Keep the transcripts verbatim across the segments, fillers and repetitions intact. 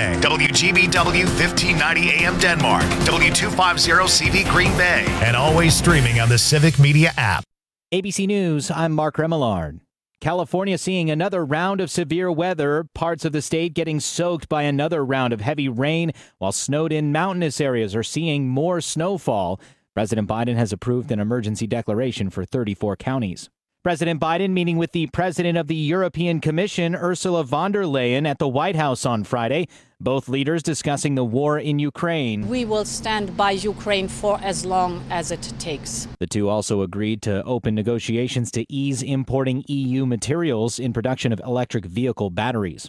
Bay, W G B W fifteen ninety A M Denmark, W two fifty C V Green Bay, and always streaming on the Civic Media app. A B C News, I'm Mark Remillard. California seeing another round of severe weather, parts of the state getting soaked by another round of heavy rain, while snowed-in mountainous areas are seeing more snowfall. President Biden has approved an emergency declaration for thirty-four counties. President Biden meeting with the president of the European Commission, Ursula von der Leyen, at the White House on Friday. Both leaders discussing the war in Ukraine. We will stand by Ukraine for as long as it takes. The two also agreed to open negotiations to ease importing E U materials in production of electric vehicle batteries.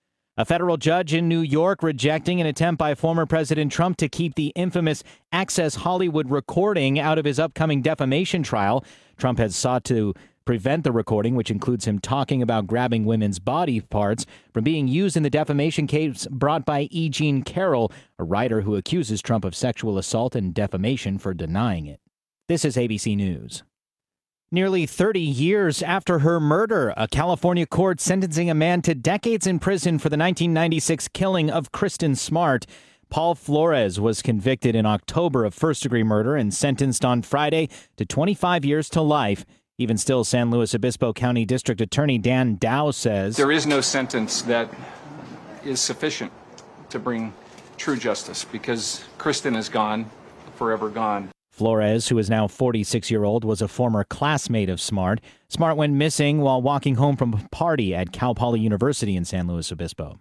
A federal judge in New York rejecting an attempt by former President Trump to keep the infamous Access Hollywood recording out of his upcoming defamation trial. Trump has sought to prevent the recording, which includes him talking about grabbing women's body parts, from being used in the defamation case brought by E. Jean Carroll, a writer who accuses Trump of sexual assault and defamation for denying it. This is A B C News. Nearly thirty years after her murder, a California court sentencing a man to decades in prison for the nineteen ninety-six killing of Kristen Smart. Paul Flores was convicted in October of first-degree murder and sentenced on Friday to twenty-five years to life. Even still, San Luis Obispo County District Attorney Dan Dow says there is no sentence that is sufficient to bring true justice because Kristen is gone, forever gone. Flores, who is now forty-six-year-old, was a former classmate of Smart. Smart went missing while walking home from a party at Cal Poly University in San Luis Obispo.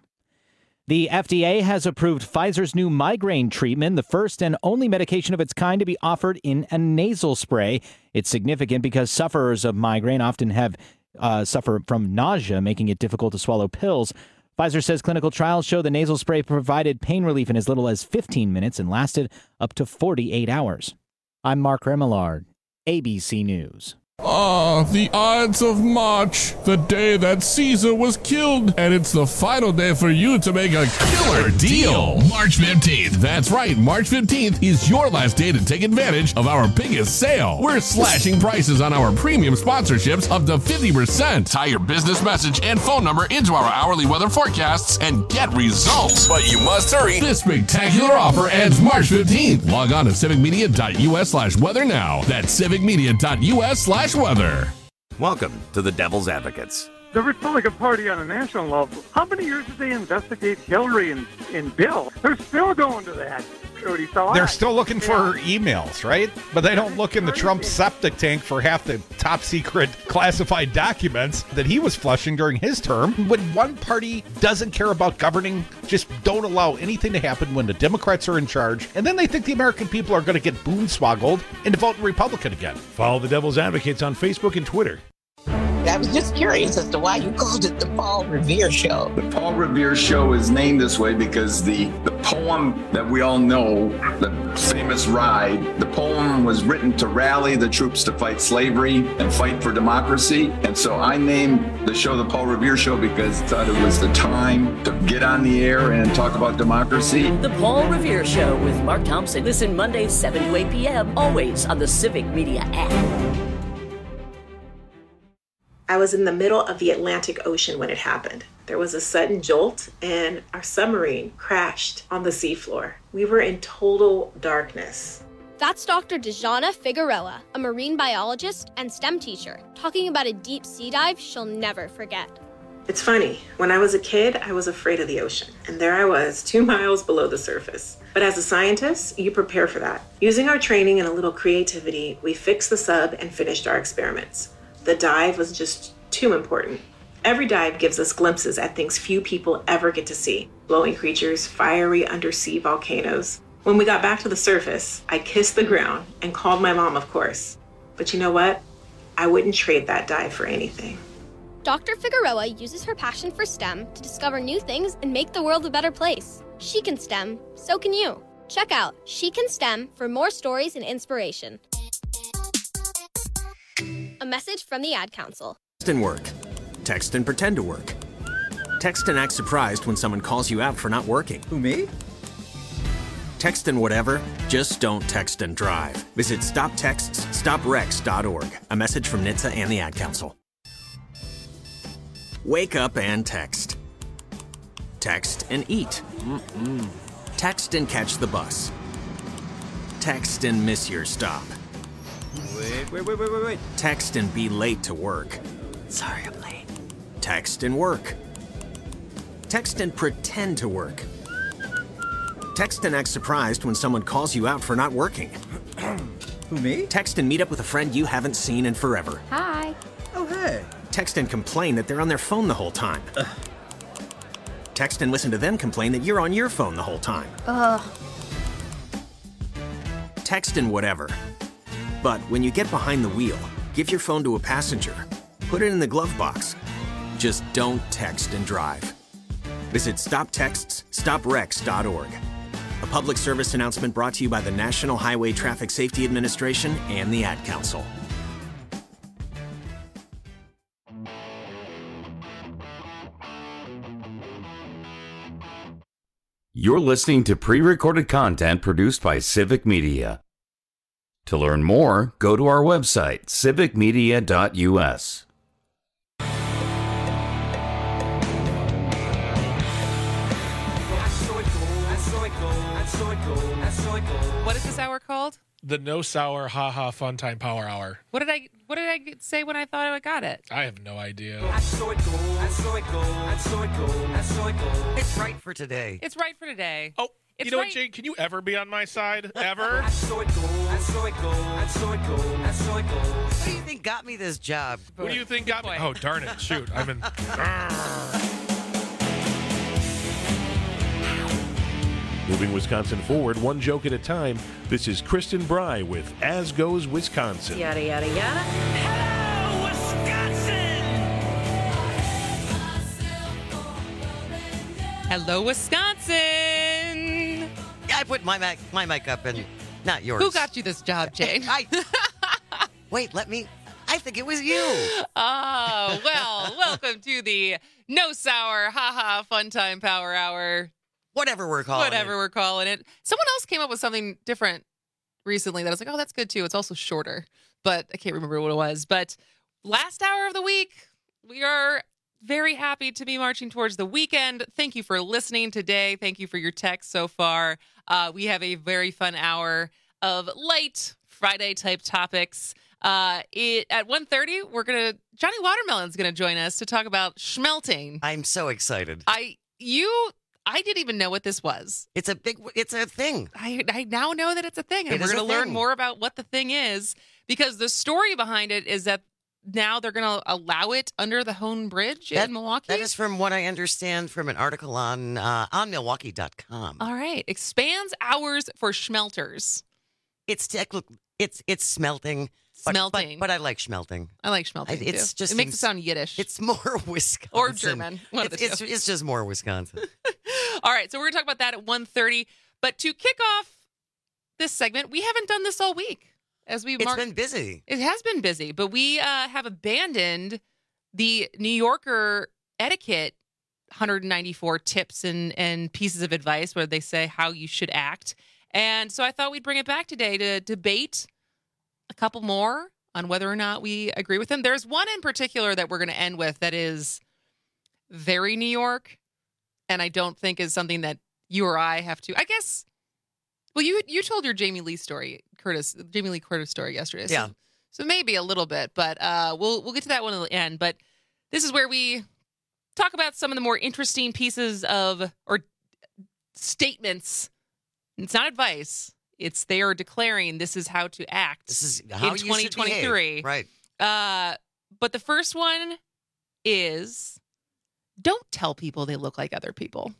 The F D A has approved Pfizer's new migraine treatment, the first and only medication of its kind to be offered in a nasal spray. It's significant because sufferers of migraine often have uh, suffer from nausea, making it difficult to swallow pills. Pfizer says clinical trials show the nasal spray provided pain relief in as little as fifteen minutes and lasted up to forty-eight hours. I'm Mark Remillard, A B C News. Ah, the Ides of March, the day that Caesar was killed, and it's the final day for you to make a killer deal. March fifteenth. That's right, March fifteenth is your last day to take advantage of our biggest sale. We're slashing prices on our premium sponsorships up to fifty percent. Tie your business message and phone number into our hourly weather forecasts and get results. But you must hurry. This spectacular offer ends March fifteenth. Log on to civicmedia.us slash weather now. That's civicmedia.us slash weather. Welcome to the Devil's Advocates. The Republican Party on a national level. How many years did they investigate Hillary and, and Bill? They're still going to that. They're still looking for emails, right? But they don't look in the Trump septic tank for half the top secret classified documents that he was flushing during his term. When one party doesn't care about governing, just don't allow anything to happen when the Democrats are in charge. And then they think the American people are going to get boonswoggled into voting Republican again. Follow the Devil's Advocates on Facebook and Twitter. I was just curious as to why you called it the Paul Revere Show. The Paul Revere Show is named this way because the, the poem that we all know, the famous Ride, the poem was written to rally the troops to fight slavery and fight for democracy. And so I named the show the Paul Revere Show because I thought it was the time to get on the air and talk about democracy. The Paul Revere Show with Mark Thompson. Listen Mondays, seven to eight p.m., always on the Civic Media app. I was in the middle of the Atlantic Ocean when it happened. There was a sudden jolt and our submarine crashed on the seafloor. We were in total darkness. That's Doctor Dejana Figueroa, a marine biologist and STEM teacher, talking about a deep sea dive she'll never forget. It's funny, when I was a kid, I was afraid of the ocean. And there I was, two miles below the surface. But as a scientist, you prepare for that. Using our training and a little creativity, we fixed the sub and finished our experiments. The dive was just too important. Every dive gives us glimpses at things few people ever get to see. Glowing creatures, fiery undersea volcanoes. When we got back to the surface, I kissed the ground and called my mom, of course. But you know what? I wouldn't trade that dive for anything. Doctor Figueroa uses her passion for STEM to discover new things and make the world a better place. She can STEM, so can you. Check out She Can STEM for more stories and inspiration. A message from the Ad Council. Text and work. Text and pretend to work. Text and act surprised when someone calls you out for not working. Who, me? Text and whatever, just don't text and drive. Visit stop texts stop wrecks dot org. A message from N H T S A and the Ad Council. Wake up and text. Text and eat. Mm-mm. Text and catch the bus. Text and miss your stop. Wait, wait, wait, wait, wait, wait. Text and be late to work. Sorry, I'm late. Text and work. Text and pretend to work. Text and act surprised when someone calls you out for not working. Who, me? Text and meet up with a friend you haven't seen in forever. Hi. Oh, hey. Text and complain that they're on their phone the whole time. Ugh. Text and listen to them complain that you're on your phone the whole time. Ugh. Text and whatever. But when you get behind the wheel, give your phone to a passenger. Put it in the glove box. Just don't text and drive. Visit stop texts stop wrecks dot org. A public service announcement brought to you by the National Highway Traffic Safety Administration and the Ad Council. You're listening to pre-recorded content produced by Civic Media. To learn more, go to our website, civic media dot u s. What is this hour called? The No Sour Ha Ha Fun Time Power Hour. What did I What did I say when I thought I got it? I have no idea. It's right for today. It's right for today. Oh, it's you know right. what, Jane? Can you ever be on my side? Ever? What do you think got me this job? What do you think got me? Oh, darn it. Shoot. I'm in. Moving Wisconsin forward, one joke at a time. This is Kristen Bry with As Goes Wisconsin. Yada, yada, yada. Hello, Wisconsin! Hello, Wisconsin! I put my mic, my mic up and not yours. Who got you this job, Jane? I, wait, let me. I think it was you. Oh, well, welcome to the No Sour Ha Ha Fun Time Power Hour. Whatever we're calling Whatever it. we're calling it. Someone else came up with something different recently that I was like, oh, that's good too. It's also shorter, but I can't remember what it was. But last hour of the week, we are very happy to be marching towards the weekend. Thank you for listening today. Thank you for your text so far. Uh, we have a very fun hour of light Friday type topics. Uh, it, at one thirty, we're going to, Johnny Watermelon's going to join us to talk about schmelting. I'm so excited. I, you, I didn't even know what this was. It's a big, it's a thing. I, I now know that it's a thing, and It we're is going a to learn thing. more about what the thing is, because the story behind it is that now they're going to allow it under the Hone Bridge That- in Milwaukee. That is from what I understand from an article on uh, on milwaukee dot com. All right. Expands hours for schmelters. It's tech, look, it's it's smelting. but- Smelting. But, but I like schmelting. I like schmelting, I- it's too. just It makes it seems- sound Yiddish. It's more Wisconsin. Or German. One of It's, the it's, two. it's just more Wisconsin. All right. So we're going to talk about that at one thirty. But to kick off this segment, we haven't done this all week. As we It's mark- been busy. It has been busy, but we uh, have abandoned the New Yorker etiquette one hundred ninety-four tips and, and pieces of advice where they say how you should act. And so I thought we'd bring it back today to debate a couple more on whether or not we agree with them. There's one in particular that we're going to end with that is very New York, and I don't think is something that you or I have to, I guess. Well, you you told your Jamie Lee story, Curtis, Jamie Lee Curtis story yesterday. So, Yeah. So maybe a little bit, but uh, we'll we'll get to that one at the end. But this is where we talk about some of the more interesting pieces of or statements. It's not advice. It's they are declaring this is how to act. This is how in you should twenty twenty-three. behave. Right. Uh, but the first one is don't tell people they look like other people.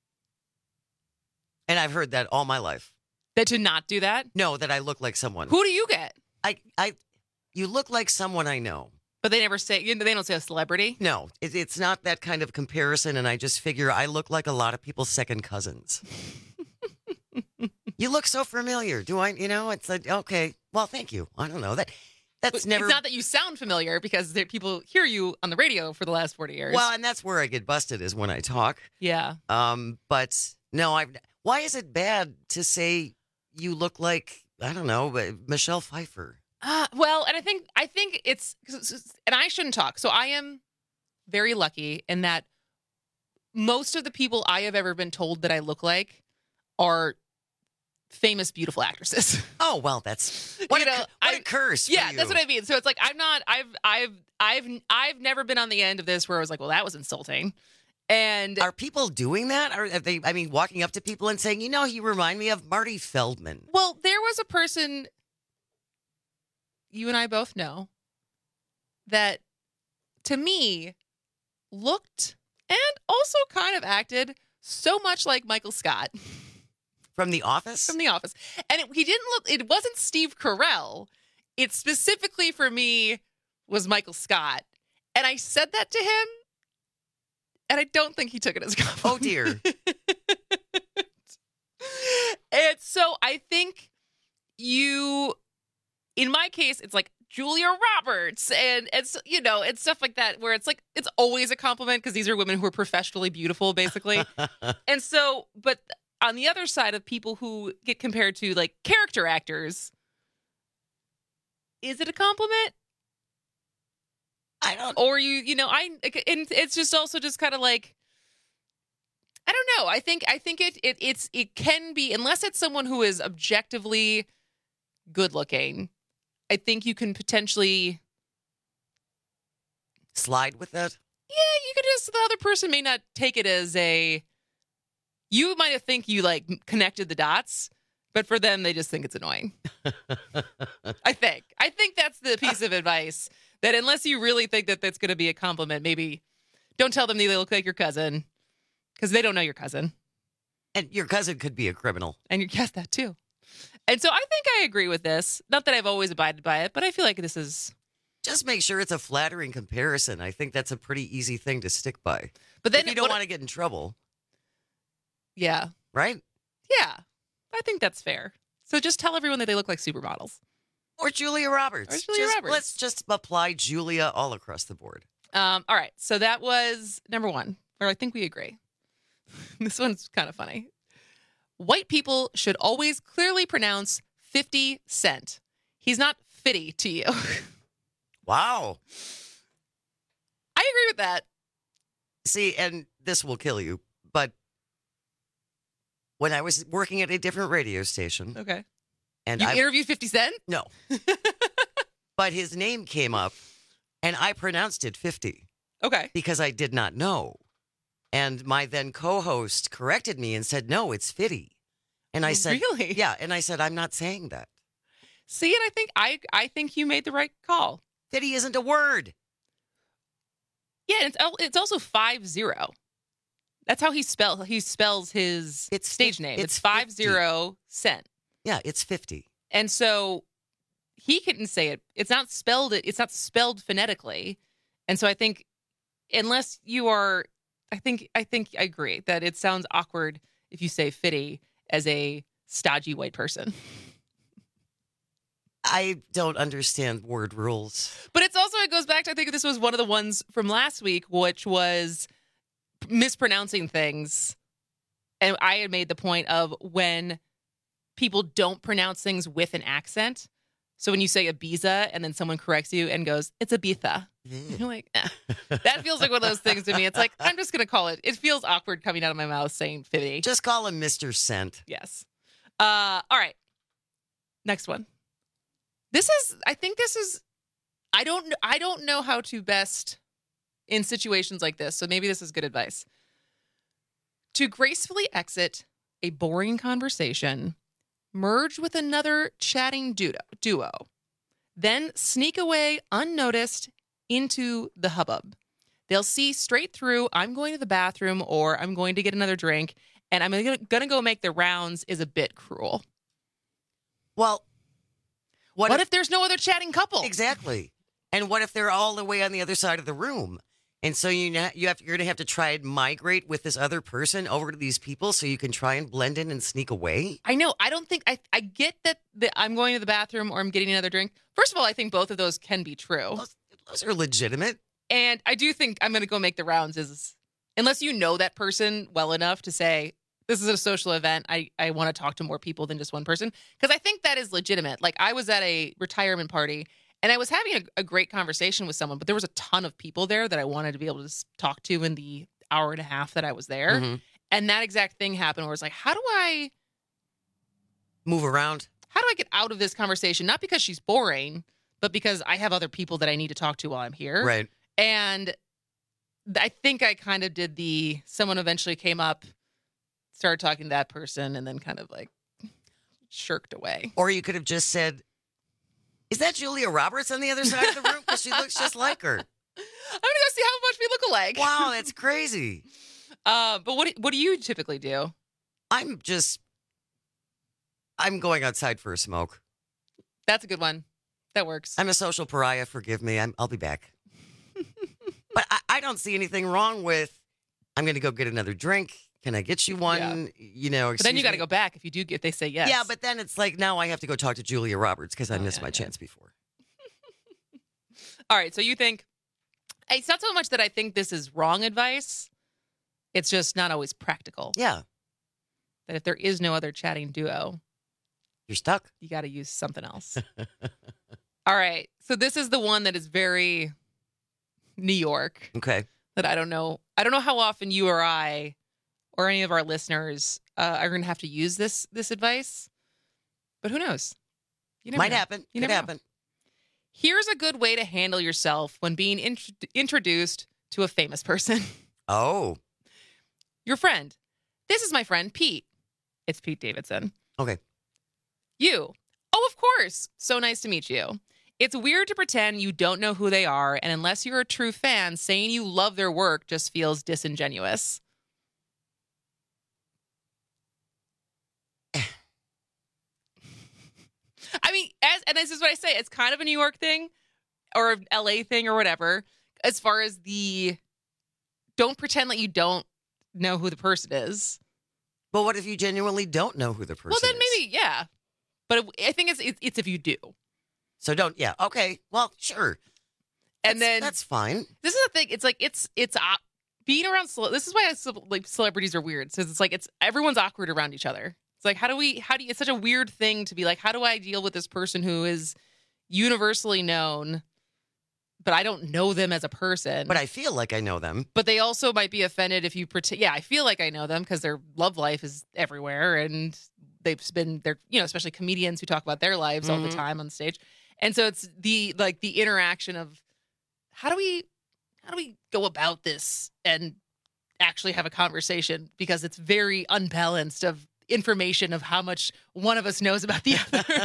And I've heard that all my life. That to not do that? No, that I look like someone. Who do you get? I, I, you look like someone I know. But they never say, you know, they don't say a celebrity. No, it, it's not that kind of comparison. And I just figure I look like a lot of people's second cousins. You look so familiar. Do I, you know, it's like, okay, well, thank you. I don't know that. That's But never. It's not that you sound familiar because there- people hear you on the radio for the last forty years. Well, and that's where I get busted is when I talk. Yeah. Um, but no, I've. Why is it bad to say you look like, I don't know, but Michelle Pfeiffer? Uh, well, and I think I think it's, and I shouldn't talk. So I am very lucky in that most of the people I have ever been told that I look like are famous, beautiful actresses. Oh, well, that's what, you a, know, what I, a curse. For Yeah, you. that's what I mean. So it's like I'm not. I've I've I've I've never been on the end of this where I was like, well, that was insulting. And are people doing that? Are they? I mean, walking up to people and saying, you know, you remind me of Marty Feldman. Well, there was a person you and I both know that, to me, looked and also kind of acted so much like Michael Scott. From The Office? From The Office. And it, he didn't look, it wasn't Steve Carell. It specifically for me was Michael Scott. And I said that to him, and I don't think he took it as a compliment. Oh, dear. And so I think you, in my case, it's like Julia Roberts and, and you know, and stuff like that, where it's like, it's always a compliment because these are women who are professionally beautiful, basically. And so, but on the other side of people who get compared to like character actors, is it a compliment? I don't. Or you, you know, I, and it's just also just kind of like, I don't know. I think, I think it, it, it's, it can be, unless it's someone who is objectively good looking, I think you can potentially slide with that. Yeah, you could just, the other person may not take it as a, you might have think you like connected the dots, but for them, they just think it's annoying. I think. I think that's the piece of advice, that unless you really think that that's going to be a compliment, maybe don't tell them they look like your cousin, because they don't know your cousin. And your cousin could be a criminal. And you guess that too. And so I think I agree with this. Not that I've always abided by it, but I feel like this is... Just make sure it's a flattering comparison. I think that's a pretty easy thing to stick by. But then if you don't want to get in trouble. Yeah. Right? Yeah. I think that's fair. So just tell everyone that they look like supermodels. Or Julia Roberts. Or Julia just, Roberts. Let's just apply Julia all across the board. Um, all right. So that was number one, where I think we agree. This one's kind of funny. White people should always clearly pronounce fifty cent. He's not fitty to you. Wow. I agree with that. See, and this will kill you, but when I was working at a different radio station. Okay. And you I interviewed fifty cent? No. But his name came up, and I pronounced it fifty. Okay. Because I did not know. And my then co-host corrected me and said, no, it's fitty. And I said, really? Yeah. And I said, I'm not saying that. See, and I think I I think you made the right call. Fitty isn't a word. Yeah, and it's it's also five zero. That's how he spell he spells his it's stage fi- name. It's, it's five zero cent. Yeah, it's fifty. And so he couldn't say it. It's not spelled it's not spelled phonetically. And so I think unless you are I think I think I agree that it sounds awkward if you say fitty as a stodgy white person. I don't understand word rules. But it's also, it goes back to, I think this was one of the ones from last week, which was mispronouncing things. And I had made the point of when people don't pronounce things with an accent. So when you say Ibiza and then someone corrects you and goes, it's Ibiza. Mm. You're like, eh. That feels like one of those things to me. It's like, I'm just going to call it. It feels awkward coming out of my mouth saying fifty. Just call him Mister Cent. Yes. Uh, all right. Next one. This is, I think this is, I don't, I don't know how to best in situations like this. So maybe this is good advice. To gracefully exit a boring conversation, merge with another chatting duo, then sneak away unnoticed into the hubbub. They'll see straight through, I'm going to the bathroom or I'm going to get another drink and I'm going to go make the rounds is a bit cruel. Well, What, what if, if there's no other chatting couple? Exactly. And what if they're all the way on the other side of the room? And so you know, you have you're going to have to try and migrate with this other person over to these people so you can try and blend in and sneak away? I know. I don't think I I get that the, I'm going to the bathroom or I'm getting another drink. First of all, I think both of those can be true. Those, those are legitimate. And I do think I'm going to go make the rounds is unless you know that person well enough to say, this is a social event. I, I want to talk to more people than just one person. Because I think that is legitimate. Like, I was at a retirement party, and I was having a, a great conversation with someone, but there was a ton of people there that I wanted to be able to talk to in the hour and a half that I was there. Mhm. And that exact thing happened where it's like, how do I move around? How do I get out of this conversation? Not because she's boring, but because I have other people that I need to talk to while I'm here. Right. And I think I kind of did the, someone eventually came up, started talking to that person, and then kind of like shirked away. Or you could have just said, is that Julia Roberts on the other side of the room? Because she looks just like her. I'm going to go see how much we look alike. Wow, that's crazy. Uh, but what do, what do you typically do? I'm just, I'm going outside for a smoke. That's a good one. That works. I'm a social pariah. Forgive me. I'm, I'll be back. But I, I don't see anything wrong with, I'm going to go get another drink. Can I get you one? Yeah. You know, But then you got to me. go back if you do get, they say yes. Yeah, but then it's like, now I have to go talk to Julia Roberts because I Oh, missed yeah, my yeah. chance before. All right. So you think, it's not so much that I think this is wrong advice. It's just not always practical. Yeah. That if there is no other chatting duo, you're stuck. You got to use something else. All right. So this is the one that is very New York. Okay. That I don't know. I don't know how often you or I or any of our listeners uh, are going to have to use this this advice. But who knows? You never Might know. happen. You Could never know. happen. Here's a good way to handle yourself when being int- introduced to a famous person. Oh. Your friend. This is my friend, Pete. It's Pete Davidson. Okay. You. Oh, of course. So nice to meet you. It's weird to pretend you don't know who they are, and unless you're a true fan, saying you love their work just feels disingenuous. I mean, as and this is what I say, it's kind of a New York thing or an L A thing or whatever, as far as the don't pretend like you don't know who the person is. But what if you genuinely don't know who the person Well, then is? maybe, yeah. But it, I think it's, it's it's if you do. So don't, yeah, okay. Well, sure. And That's- then that's fine. This is the thing. It's like it's it's uh, being around. Cele- this is why I, ce- like celebrities are weird. So it's like it's everyone's awkward around each other. It's like how do we? How do you? It's such a weird thing to be like. How do I deal with this person who is universally known, but I don't know them as a person. But I feel like I know them. But they also might be offended if you pretend. Yeah, I feel like I know them because their love life is everywhere, and they've been they're you know especially comedians who talk about their lives all the Mhm. time on stage. And so it's the like the interaction of how do we how do we go about this and actually have a conversation, because it's very unbalanced of information of how much one of us knows about the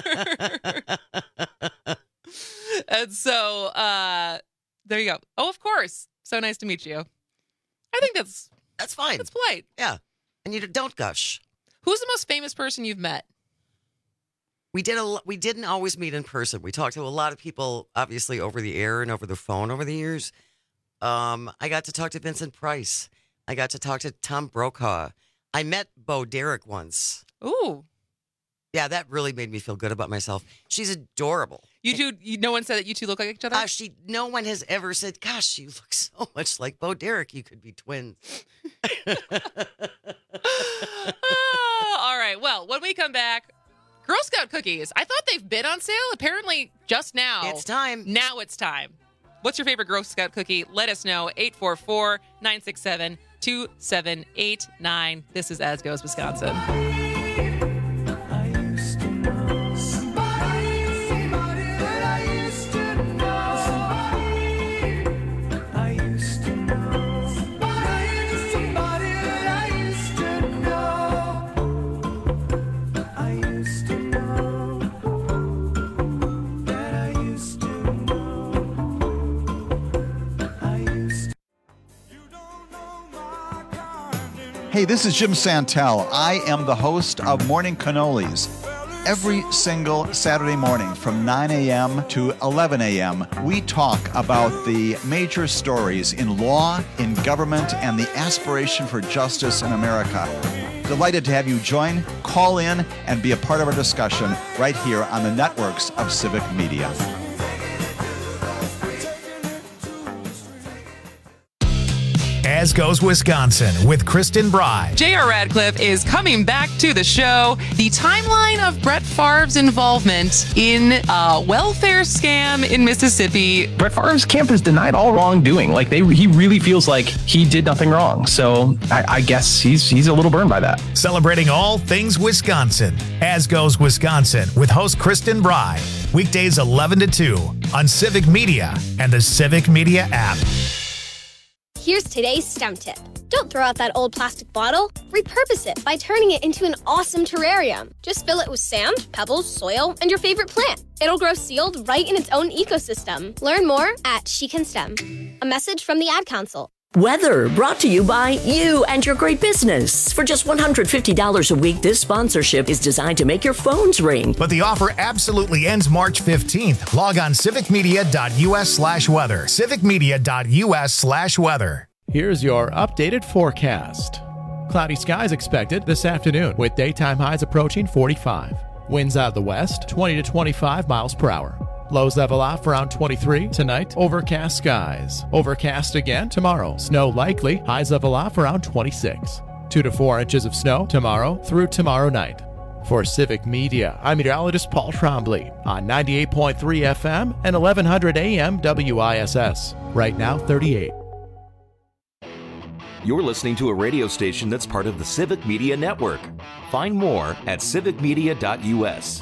other. And so uh there you go. Oh, of course. So nice to meet you. I think that's That's fine. that's polite. Yeah. And you don't gush. Who's the most famous person you've met? We did a lo- we didn't always meet in person. We talked to a lot of people, obviously over the air and over the phone over the years. Um, I got to talk to Vincent Price. I got to talk to Tom Brokaw. I met Bo Derek once. Ooh. Yeah, that really made me feel good about myself. She's adorable. You two, you, no one said that you two look like each other? Uh, she, no one has ever said, gosh, you look so much like Bo Derek. You could be twins. Oh, all right. Well, when we come back, Girl Scout cookies. I thought they've been on sale. Apparently, just now. It's time. Now it's time. What's your favorite Girl Scout cookie? Let us know. eight four four, nine six seven, two seven eight nine. This is As Goes Wisconsin. Hey, this is Jim Santel. I am the host of Morning Cannolis. Every single Saturday morning from nine a.m. to eleven a.m., we talk about the major stories in law, in government, and the aspiration for justice in America. Delighted to have you join, call in, and be a part of our discussion right here on the networks of Civic Media. As Goes Wisconsin with Kristen Bry. J R. Radcliffe is coming back to the show. The timeline of Brett Favre's involvement in a welfare scam in Mississippi. Brett Favre's camp has denied all wrongdoing. Like they, he really feels like he did nothing wrong. So I, I guess he's he's a little burned by that. Celebrating all things Wisconsin. As Goes Wisconsin with host Kristen Bry. Weekdays eleven to two on Civic Media and the Civic Media app. Here's today's STEM tip. Don't throw out that old plastic bottle. Repurpose it by turning it into an awesome terrarium. Just fill it with sand, pebbles, soil, and your favorite plant. It'll grow sealed right in its own ecosystem. Learn more at She Can STEM. A message from the Ad Council. Weather brought to you by you and your great business. For just one hundred fifty dollars a week, this sponsorship is designed to make your phones ring. But the offer absolutely ends March fifteenth. Log on civicmedia.us slash weather. civicmedia.us slash weather. Here's your updated forecast. Cloudy skies expected this afternoon with daytime highs approaching forty-five. Winds out of the west, twenty to twenty-five miles per hour. Lows level off around twenty-three. Tonight, overcast skies. Overcast again tomorrow. Snow likely. Highs level off around twenty-six. Two to four inches of snow tomorrow through tomorrow night. For Civic Media, I'm meteorologist Paul Trombley on ninety-eight point three F M and eleven hundred A M W I S S. Right now, thirty-eight. You're listening to a radio station that's part of the Civic Media Network. Find more at civic media dot U S.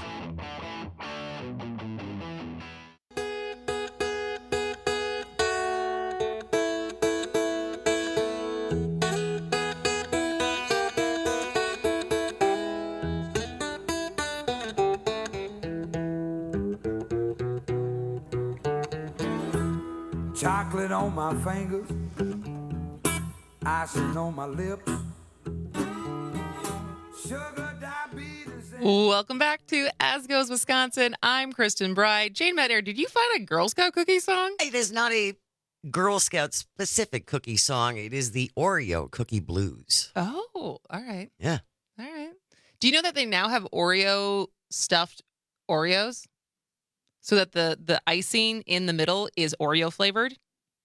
Chocolate on my fingers, icing on my lips, sugar, diabetes. Welcome back to As Goes Wisconsin. I'm Kristen Bry. Jane Medair, did you find a Girl Scout cookie song? It is not a Girl Scout specific cookie song. It is the Oreo cookie blues. Oh, all right. Yeah. All right. Do you know that they now have Oreo stuffed Oreos? So that the, the icing in the middle is Oreo flavored?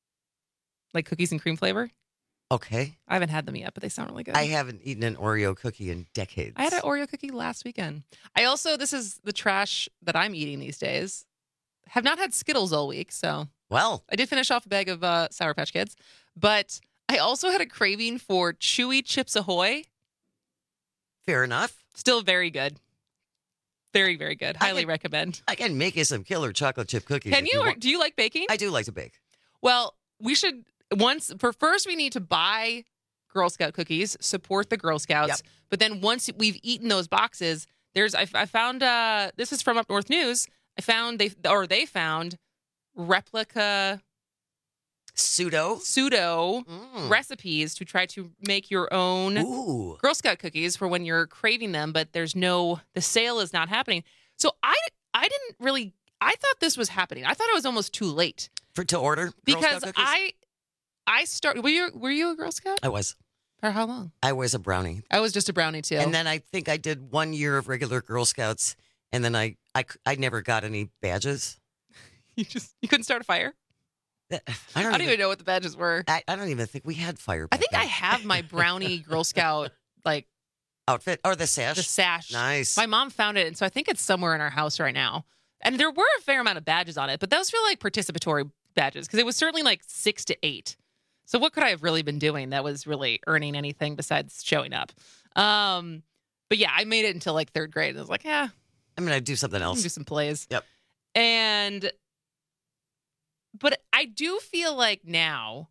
Like cookies and cream flavor? Okay. I haven't had them yet, but they sound really good. I haven't eaten an Oreo cookie in decades. I had an Oreo cookie last weekend. I also, this is the trash that I'm eating these days. Have not had Skittles all week, so. Well. I did finish off a bag of uh, Sour Patch Kids, but I also had a craving for chewy Chips Ahoy. Fair enough. Still very good. Very, very good. Highly can, recommend. I can make you some killer chocolate chip cookies. Can you? you or want. Do you like baking? I do like to bake. Well, we should, once, for first we need to buy Girl Scout cookies, support the Girl Scouts. Yep. But then once we've eaten those boxes, there's, I, I found, uh, this is from Up North News. I found, they, or they found replica pseudo pseudo mm. recipes to try to make your own Ooh. Girl Scout cookies for when you're craving them, but there's no, the sale is not happening. So I, I didn't really, I thought this was happening. I thought it was almost too late for to order Girl because Scout cookies? I, I started. Were you were you a Girl Scout? I was. For how long? I was a brownie. I was just a brownie too. And then I think I did one year of regular Girl Scouts, and then I I, I never got any badges. You just you couldn't start a fire. I don't, I don't even, even know what the badges were. I, I don't even think we had fire. I think then. I have my brownie Girl Scout like outfit or the sash. The sash. Nice. My mom found it, and so I think it's somewhere in our house right now. And there were a fair amount of badges on it, but those feel like participatory badges because it was certainly like six to eight. So what could I have really been doing that was really earning anything besides showing up? Um, but yeah, I made it until like third grade. And I was like, yeah, I'm gonna do something else. Do some plays. Yep. And, but I do feel like now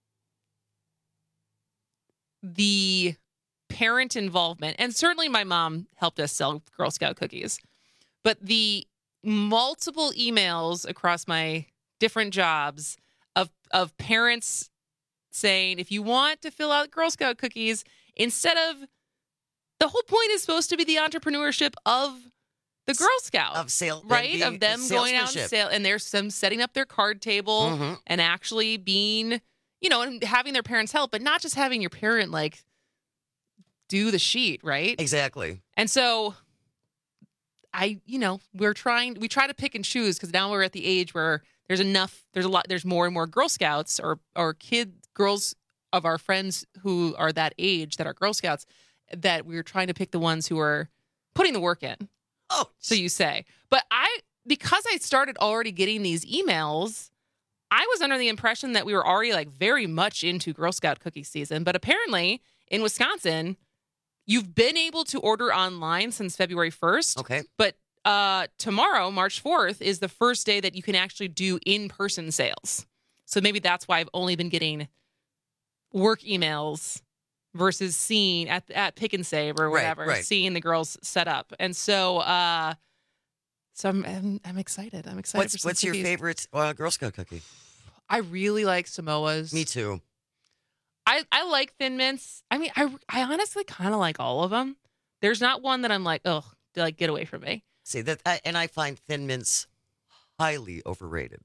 the parent involvement, and certainly my mom helped us sell Girl Scout cookies, but the multiple emails across my different jobs of of parents saying, if you want to fill out Girl Scout cookies, instead of, the whole point is supposed to be the entrepreneurship of the Girl Scout. Of sale, right? Of them going out and sale, and there's some setting up their card table mm-hmm. and actually being, you know, and having their parents help, but not just having your parent like do the sheet, right? Exactly. And so I, you know, we're trying, we try to pick and choose because now we're at the age where there's enough, there's a lot, there's more and more Girl Scouts or, or kid girls of our friends who are that age that are Girl Scouts that we were trying to pick the ones who are putting the work in. Oh, so you say. But I, because I started already getting these emails, I was under the impression that we were already like very much into Girl Scout cookie season. But apparently in Wisconsin, you've been able to order online since February first. Okay. But uh, tomorrow, March fourth, is the first day that you can actually do in-person sales. So maybe that's why I've only been getting work emails versus seeing at at Pick and Save or whatever, right, right. seeing the girls set up. And so uh, so I'm, I'm I'm excited. I'm excited What's, for some what's your cookies. favorite uh, Girl Scout cookie? I really like Samoas. Me too. I, I like Thin Mints. I mean, I, I honestly kind of like all of them. There's not one that I'm like, oh, like, get away from me. See, that, I, and I find Thin Mints highly overrated.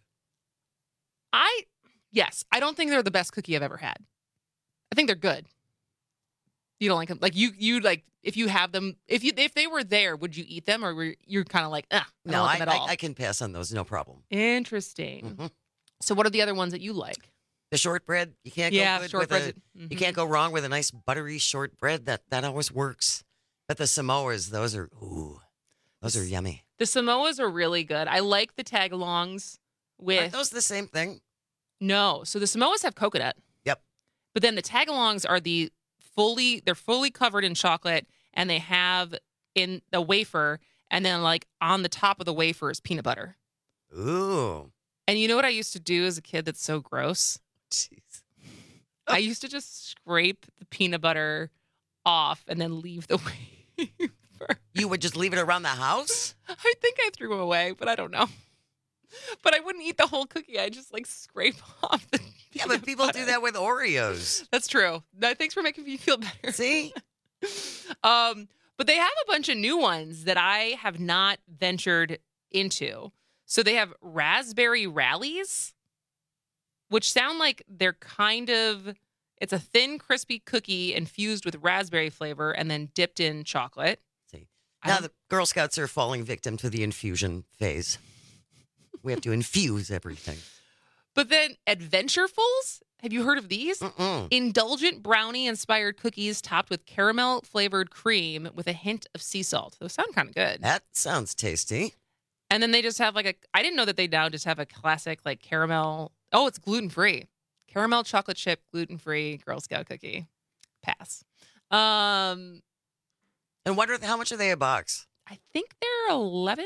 I, yes, I don't think they're the best cookie I've ever had. I think they're good. You don't like them? Like, you, you like, if you have them, if you, if they were there, would you eat them? Or were you're kind of like, ah, I No, don't like I, them at all. I, I can pass on those, no problem. Interesting. Mm-hmm. So what are the other ones that you like? The shortbread, you can't Yeah, go good shortbread. with a, Mhm. You can't go wrong with a nice buttery shortbread. That that always works. But the Samoas, those are ooh, those are yummy. The Samoas are really good. I like the tagalongs with. Aren't those the same thing? No. So the Samoas have coconut. Yep. But then the tagalongs are the fully, they're fully covered in chocolate and they have in the wafer and then like on the top of the wafer is peanut butter. Ooh. And you know what I used to do as a kid that's so gross? Jeez. I used to just scrape the peanut butter off and then leave the wafer. You would just leave it around the house? I think I threw them away, but I don't know. But I wouldn't eat the whole cookie. I just like scrape off the Yeah, but people butter. do that with Oreos. That's true. No, thanks for making me feel better. See? um, but they have a bunch of new ones that I have not ventured into. So they have raspberry rallies, which sound like they're kind of, it's a thin, crispy cookie infused with raspberry flavor and then dipped in chocolate. See, now the Girl Scouts are falling victim to the infusion phase. We have to infuse everything. But then Adventurefuls, have you heard of these? Mm-mm. Indulgent brownie-inspired cookies topped with caramel-flavored cream with a hint of sea salt. Those sound kind of good. That sounds tasty. And then they just have like a, I didn't know that they now just have a classic like caramel. Oh, it's gluten-free. Caramel chocolate chip, gluten-free Girl Scout cookie. Pass. Um, and what are, how much are they a box? I think they're eleven.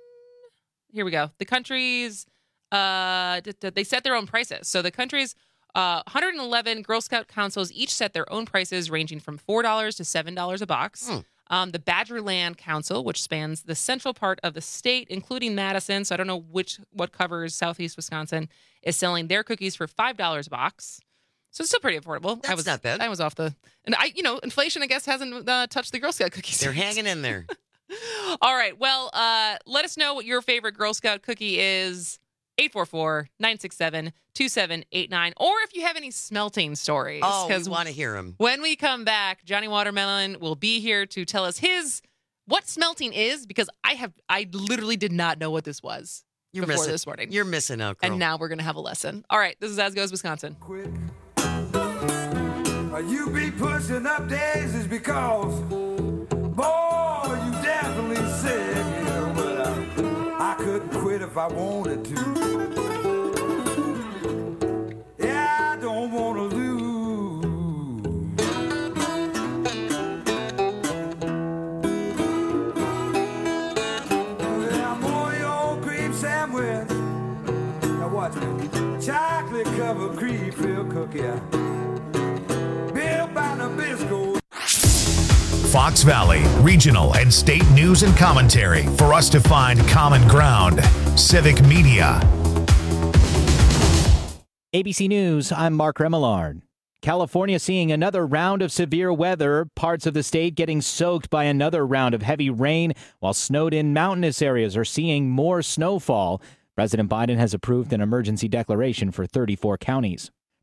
Here we go. The countries, uh, d- d- they set their own prices. So the countries, uh, one hundred eleven Girl Scout councils each set their own prices ranging from four dollars to seven dollars a box. Hmm. Um, the Badgerland Council, which spans the central part of the state, including Madison, so I don't know which what covers southeast Wisconsin, is selling their cookies for five dollars a box. So it's still pretty affordable. That's I was not bad. I was off the, and I, you know, inflation I guess hasn't uh, touched the Girl Scout cookies. They're hanging in there. All right. Well, uh, let us know what your favorite Girl Scout cookie is. eight four four, nine six seven, two seven eight nine. Or if you have any smelting stories. Oh, we want to hear them. When we come back, Johnny Watermelon will be here to tell us his what smelting is, because I have I literally did not know what this was You're before missing, this morning. You're missing out, girl. And now we're going to have a lesson. All right. This is As Goes Wisconsin. You be pushing up daisies because, boy, you definitely sick. Yeah, but I, I couldn't quit if I wanted to. Yeah, I don't want to lose. Yeah, I'm on your old cream sandwich. Now watch me. Chocolate covered cream filled cookie. Fox Valley, regional and state news and commentary for us to find common ground. Civic Media. A B C News, I'm Mark Remillard. California seeing another round of severe weather, parts of the state getting soaked by another round of heavy rain, while snowed-in mountainous areas are seeing more snowfall. President Biden has approved an emergency declaration for thirty-four counties.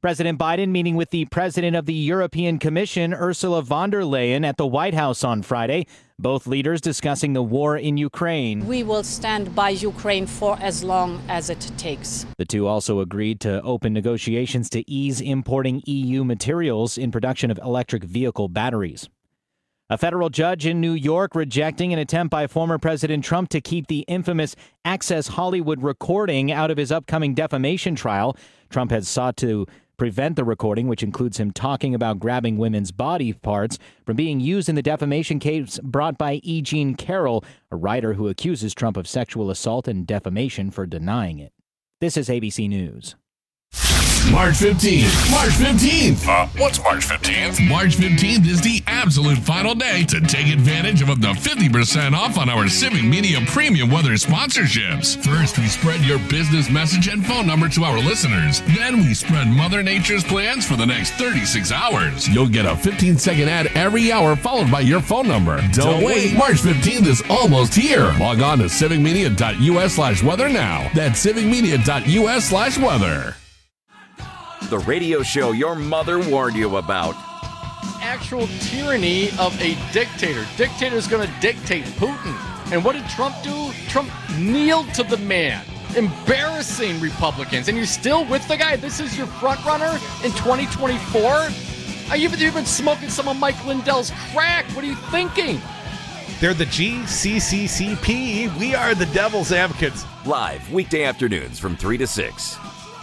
President Biden meeting with the president of the European Commission, Ursula von der Leyen, at the White House on Friday. Both leaders discussing the war in Ukraine. We will stand by Ukraine for as long as it takes. The two also agreed to open negotiations to ease importing E U materials in production of electric vehicle batteries. A federal judge in New York rejecting an attempt by former President Trump to keep the infamous Access Hollywood recording out of his upcoming defamation trial. Trump has sought to prevent the recording, which includes him talking about grabbing women's body parts, from being used in the defamation case brought by E. Jean Carroll, a writer who accuses Trump of sexual assault and defamation for denying it. This is A B C News. March fifteenth. March fifteenth. Uh, what's March fifteenth? March fifteenth is the absolute final day to take advantage of up to fifty percent off on our Civic Media Premium Weather sponsorships. First, we spread your business message and phone number to our listeners. Then we spread Mother Nature's plans for the next thirty-six hours. You'll get a fifteen second ad every hour followed by your phone number. Don't, Don't wait. wait. March fifteenth is almost here. Log on to civicmedia.us slash weather now. That's civicmedia.us slash weather. The radio show your mother warned you about. Actual tyranny of a dictator. Dictator's going to dictate Putin. And what did Trump do? Trump kneeled to the man. Embarrassing Republicans. And you're still with the guy? This is your front runner in twenty twenty-four? Are you, you've been smoking some of Mike Lindell's crack. What are you thinking? They're the G C C C P. We are the Devil's Advocates. Live weekday afternoons from three to six.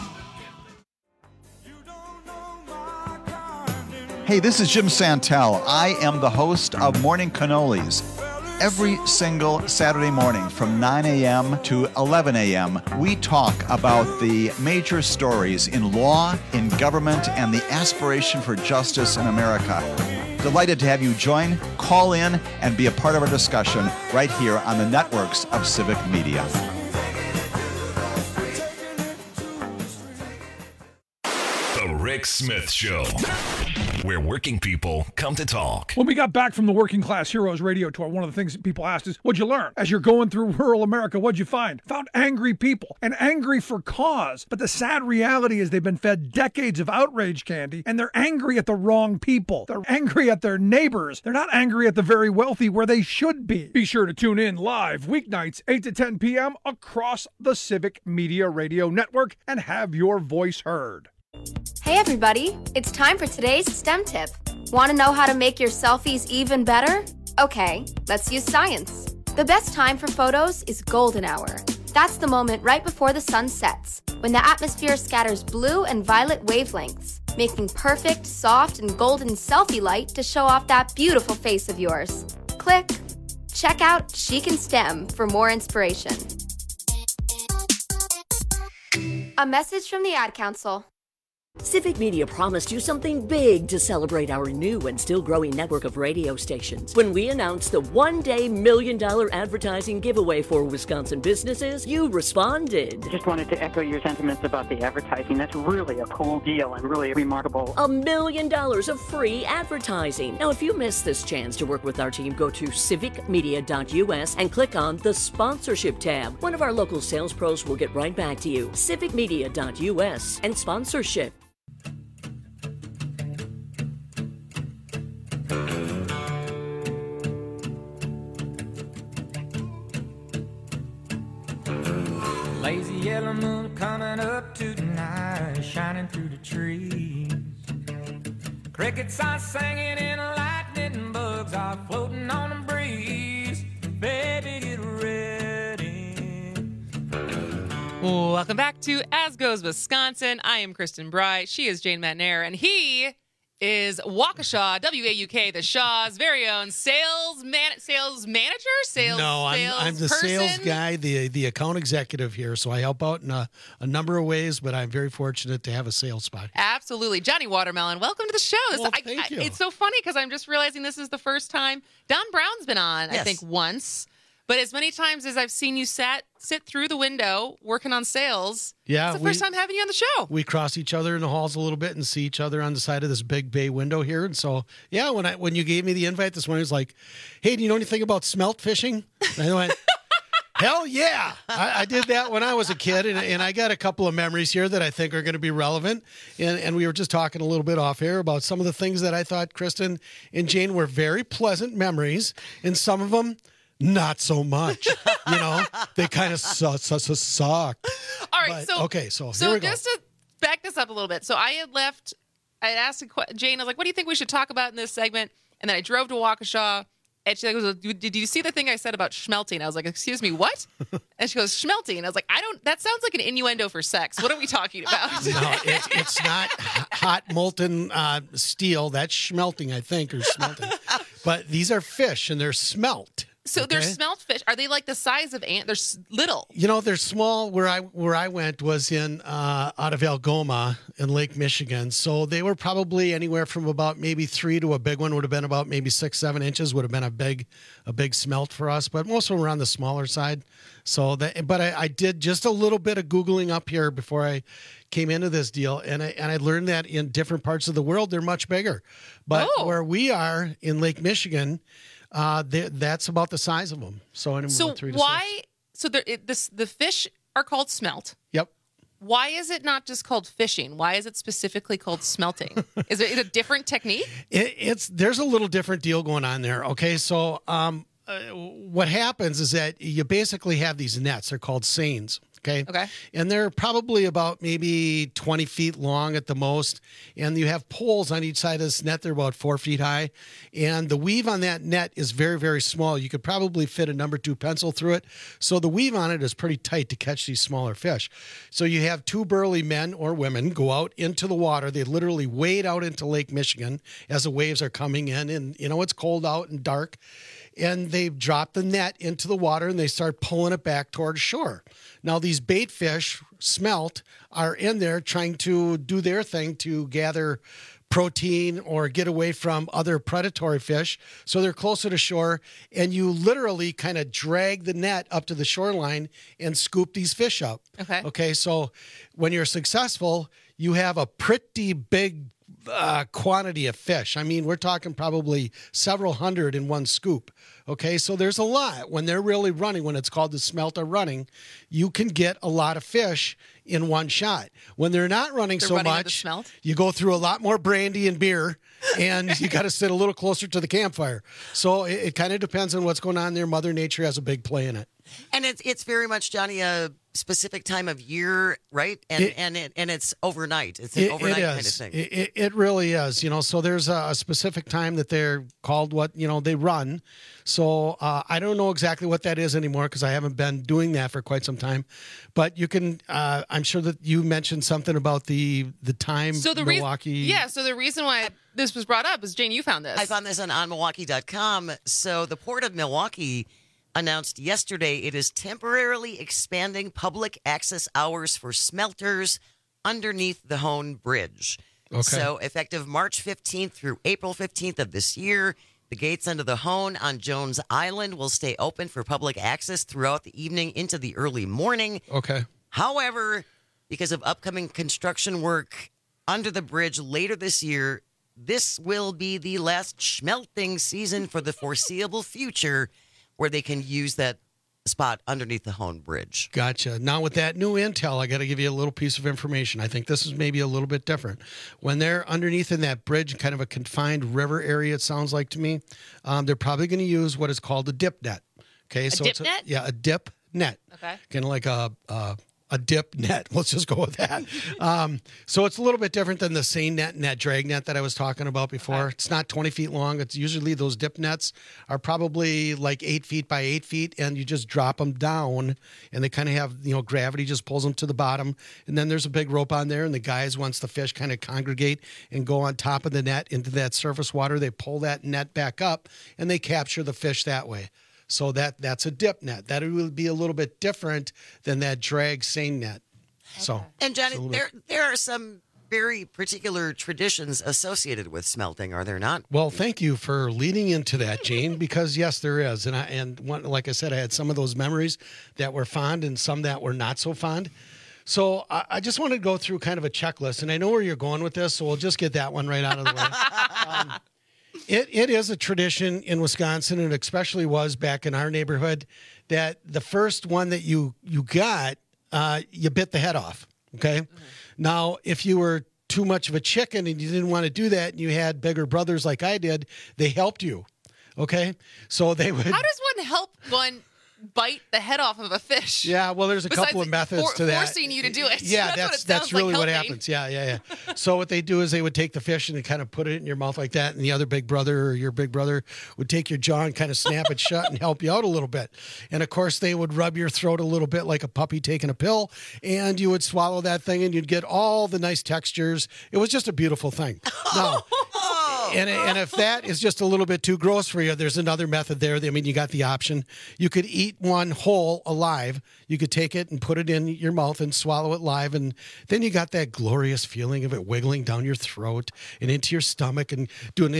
Hey, this is Jim Santel. I am the host of Morning Cannolis. Every single Saturday morning from nine a.m. to eleven a.m., we talk about the major stories in law, in government, and the aspiration for justice in America. Delighted to have you join, call in, and be a part of our discussion right here on the networks of Civic Media. The Rick Smith Show, where working people come to talk. When we got back from the Working Class Heroes radio tour, one of the things that people asked is, what'd you learn? As you're going through rural America, what'd you find? Found angry people, and angry for cause. But the sad reality is they've been fed decades of outrage candy, and they're angry at the wrong people. They're angry at their neighbors. They're not angry at the very wealthy where they should be. Be sure to tune in live weeknights, eight to ten p.m. across the Civic Media Radio Network and have your voice heard. Hey everybody, it's time for today's STEM tip. Want to know how to make your selfies even better? Okay, let's use science. The best time for photos is golden hour. That's the moment right before the sun sets, when the atmosphere scatters blue and violet wavelengths, making perfect, soft, and golden selfie light to show off that beautiful face of yours. Click. Check out Chic and STEM for more inspiration. A message from the Ad Council. Civic Media promised you something big to celebrate our new and still growing network of radio stations. When we announced the one-day million dollar advertising giveaway for Wisconsin businesses, you responded. Just wanted to echo your sentiments about the advertising. That's really a cool deal and really remarkable. A million dollars of free advertising. Now, if you missed this chance to work with our team, go to civic media dot u s and click on the sponsorship tab. One of our local sales pros will get right back to you. civic media dot u s and sponsorship. Lazy yellow moon coming up tonight, shining through the trees. Crickets are singing and lightning bugs are floating on the breeze. Baby, get ready. Welcome back to As Goes Wisconsin. I am Kristen Bry. She is Jane Matnair, and he is Waukesha, W A U K, the Shaw's very own sales man, sales manager, sales. No, I'm, sales I'm the person. sales guy, the the account executive here. So I help out in a, a number of ways, but I'm very fortunate to have a sales spot. Absolutely, Johnny Watermelon. Welcome to the show. This, Well, I, thank I, you. It's so funny because I'm just realizing this is the first time Don Brown's been on. I Yes. think once, but as many times as I've seen you sat sit through the window working on sales. Yeah, it's the we- first time having you on the show. We cross each other in the halls a little bit and see each other on the side of this big bay window here. And so, yeah, when I when you gave me the invite this morning, I was like, "Hey, do you know anything about smelt fishing?" And I went, Hell yeah. I, I did that when I was a kid, and, and I got a couple of memories here that I think are going to be relevant. And, and we were just talking a little bit off air about some of the things that I thought, Kristen and Jane, were very pleasant memories, and some of them, not so much. You know, they kind of su- su- su- suck. All right, But, so okay, so, so here we go. just to back this up a little bit. So I had left. I had asked a que- Jane. I was like, "What do you think we should talk about in this segment?" And then I drove to Waukesha. And she goes, "Did you see the thing I said about schmelting?" I was like, "Excuse me, what?" And she goes, "Schmelting." And I was like, "I don't. That sounds like an innuendo for sex. What are we talking about?" No, it's, it's not h- hot molten uh, steel. That's schmelting, I think, or smelting. But these are fish, and they're smelt. So they're okay? smelt fish. Are they like the size of ant? They're s- little. You know, they're small. Where I where I went was in uh, out of Algoma in Lake Michigan. So they were probably anywhere from about maybe three to a big one would have been about maybe six, seven inches would have been a big a big smelt for us. But most of them were on the smaller side. So that, but I, I did just a little bit of Googling up here before I came into this deal, and I and I learned that in different parts of the world they're much bigger. But Oh. where we are in Lake Michigan, uh, they- that's about the size of them. So anywhere So from three to why? six. So there, it, this the fish are called smelt. Yep. Why is it not just called fishing? Why is it specifically called smelting? Is it a different technique? It, it's there's a little different deal going on there. Okay, so um, uh, what happens is that you basically have these nets. They're called seines. Okay. Okay. And they're probably about maybe twenty feet long at the most. And you have poles on each side of this net. They're about four feet high. And the weave on that net is very, very small. You could probably fit a number two pencil through it. So the weave on it is pretty tight to catch these smaller fish. So you have two burly men or women go out into the water. They literally wade out into Lake Michigan as the waves are coming in. And, you know, it's cold out and dark. And they drop the net into the water and they start pulling it back towards shore. Now, these bait fish, smelt, are in there trying to do their thing to gather protein or get away from other predatory fish. So they're closer to shore, and you literally kind of drag the net up to the shoreline and scoop these fish up. Okay. Okay, so when you're successful, you have a pretty big uh, quantity of fish. I mean, we're talking probably several hundred in one scoop. Okay, so there's a lot. When they're really running, when it's called the smelt or running, you can get a lot of fish in one shot. When they're not running They're so running with the much, smelt? you go through a lot more brandy and beer, and you got to sit a little closer to the campfire. So it, it kind of depends on what's going on there. Mother Nature has a big play in it. And it's it's very much, Johnny, a specific time of year, right? And It- and it, and it's overnight. It's an It- overnight it kind of is. thing. It, it, it really is. You know, so there's a, a specific time that they're called what, you know, they run. So uh, I don't know exactly what that is anymore because I haven't been doing that for quite some time. But you can, uh, I'm sure that you mentioned something about the the time So the reason, Milwaukee. yeah. So the reason why this was brought up is Jane, you found this. I found this on on milwaukee dot com. So the Port of Milwaukee announced yesterday it is temporarily expanding public access hours for smelters underneath the Hone Bridge. Okay. So effective March fifteenth through April fifteenth of this year, the gates under the Hone on Jones Island will stay open for public access throughout the evening into the early morning. Okay. However, because of upcoming construction work under the bridge later this year, this will be the last schmelting season for the foreseeable future where they can use that spot underneath the Hone Bridge. Gotcha. Now, with that new intel, I got to give you a little piece of information. I think this is maybe a little bit different. When they're underneath in that bridge, kind of a confined river area, it sounds like to me, um, they're probably going to use what is called a dip net. Okay, A so dip it's net? yeah, a dip net. Okay. Kind of like a, a a dip net. Let's just go with that. um, so it's a little bit different than the seine net and that drag net that I was talking about before. It's not twenty feet long. It's usually those dip nets are probably like eight feet by eight feet, and you just drop them down, and they kind of have, you know, gravity just pulls them to the bottom, and then there's a big rope on there, and the guys, once the fish kind of congregate and go on top of the net into that surface water, they pull that net back up, and they capture the fish that way. So that that's a dip net. That will be a little bit different than that drag seine net. So And Johnny, it's a little there bit- there are some very particular traditions associated with smelting, are there not? Well, thank you for leading into that, Jane, because yes, there is. And I, and one, like I said, I had some of those memories that were fond and some that were not so fond. So I, I just want to go through kind of a checklist, and I know where you're going with this, so we'll just get that one right out of the way. Um, It it is a tradition in Wisconsin, and it especially was back in our neighborhood, that the first one that you you got, uh, you bit the head off. Okay. Mm-hmm. Now, if you were too much of a chicken and you didn't want to do that, and you had bigger brothers like I did, they helped you. Okay. So they would. How does one help one bite the head off of a fish? Yeah, well, there's a Besides couple of methods for, to that. Forcing you to do it. Yeah, that's that's what it that's sounds really like what helping. happens. Yeah, yeah, yeah. So what they do is they would take the fish and they kind of put it in your mouth like that, and the other big brother or your big brother would take your jaw and kind of snap it shut and help you out a little bit. And of course, they would rub your throat a little bit like a puppy taking a pill, and you would swallow that thing, and you'd get all the nice textures. It was just a beautiful thing. Now, and and if that is just a little bit too gross for you, there's another method there. I mean, you got the option. You could eat one whole alive. You could take it and put it in your mouth and swallow it live, and then you got that glorious feeling of it wiggling down your throat and into your stomach and doing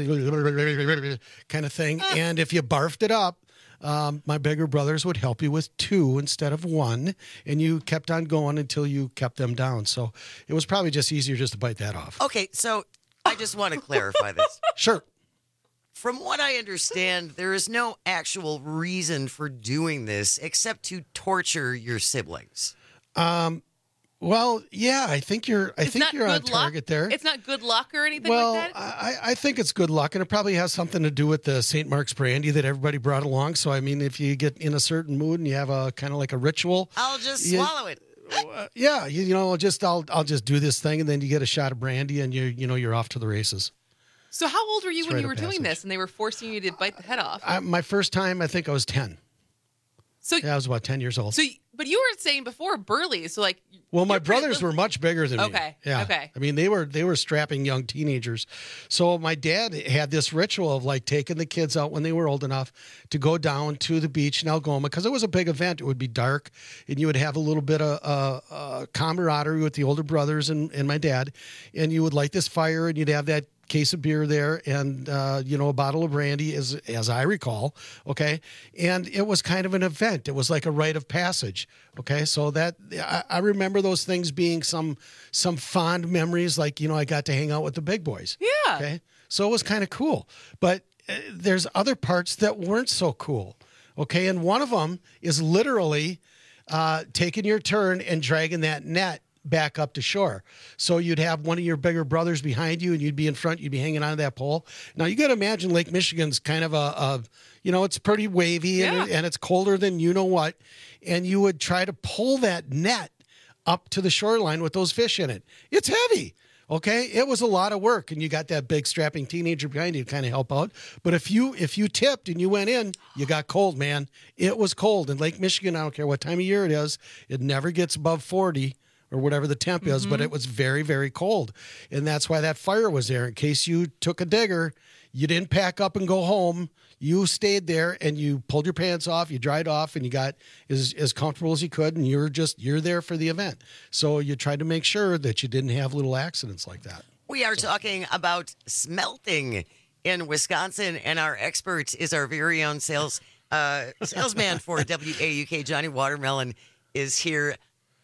the kind of thing. And if you barfed it up, um, my bigger brothers would help you with two instead of one, and you kept on going until you kept them down. So it was probably just easier just to bite that off. Okay, so I just want to clarify this. Sure. From what I understand, there is no actual reason for doing this except to torture your siblings. Um, well, yeah, I think you're. I It's think not you're on good luck? target there. It's not good luck or anything well, like that? I, I think it's good luck, and it probably has something to do with the Saint Mark's brandy that everybody brought along. So, I mean, if you get in a certain mood and you have a kind of like a ritual, I'll just you- swallow it. uh, yeah, you, you know, just I'll I'll just do this thing, and then you get a shot of brandy, and you you know you're off to the races. So how old were you It's when rite you were of doing passage. this and they were forcing you to bite the head off? I, my first time, I think I was ten. So yeah, I was about ten years old. So, but you were saying before burly, so like. Well, my brothers were much bigger than me. Okay, Yeah. okay. I mean, they were they were strapping young teenagers. So my dad had this ritual of like taking the kids out when they were old enough to go down to the beach in Algoma, because it was a big event. It would be dark, and you would have a little bit of uh, uh, camaraderie with the older brothers and, and my dad, and you would light this fire, and you'd have that case of beer there, and uh, you know, a bottle of brandy, as as I recall. Okay, and it was kind of an event. It was like a rite of passage. Okay, so that I, I remember those things being some some fond memories. Like, you know, I got to hang out with the big boys. Yeah. Okay, so it was kind of cool. But uh, there's other parts that weren't so cool. Okay, and one of them is literally uh, taking your turn and dragging that net back up to shore. So you'd have one of your bigger brothers behind you, and you'd be in front, you'd be hanging onto that pole. Now you got to imagine Lake Michigan's kind of a, a you know, it's pretty wavy and, Yeah. and it's colder than you know what. And you would try to pull that net up to the shoreline with those fish in it. It's heavy. Okay, it was a lot of work, and you got that big strapping teenager behind you to kind of help out. But if you if you tipped and you went in, you got cold, man. It was cold in Lake Michigan. I don't care what time of year it is. It never gets above forty. Or whatever the temp is, but it was very, very cold. And that's why that fire was there. In case you took a digger, you didn't pack up and go home. You stayed there and you pulled your pants off, you dried off, and you got as, as comfortable as you could. And you're just, you're there for the event. So you tried to make sure that you didn't have little accidents like that. We are talking about smelting in Wisconsin, and our expert is our very own sales uh, salesman for W A U K. Johnny Watermelon is here.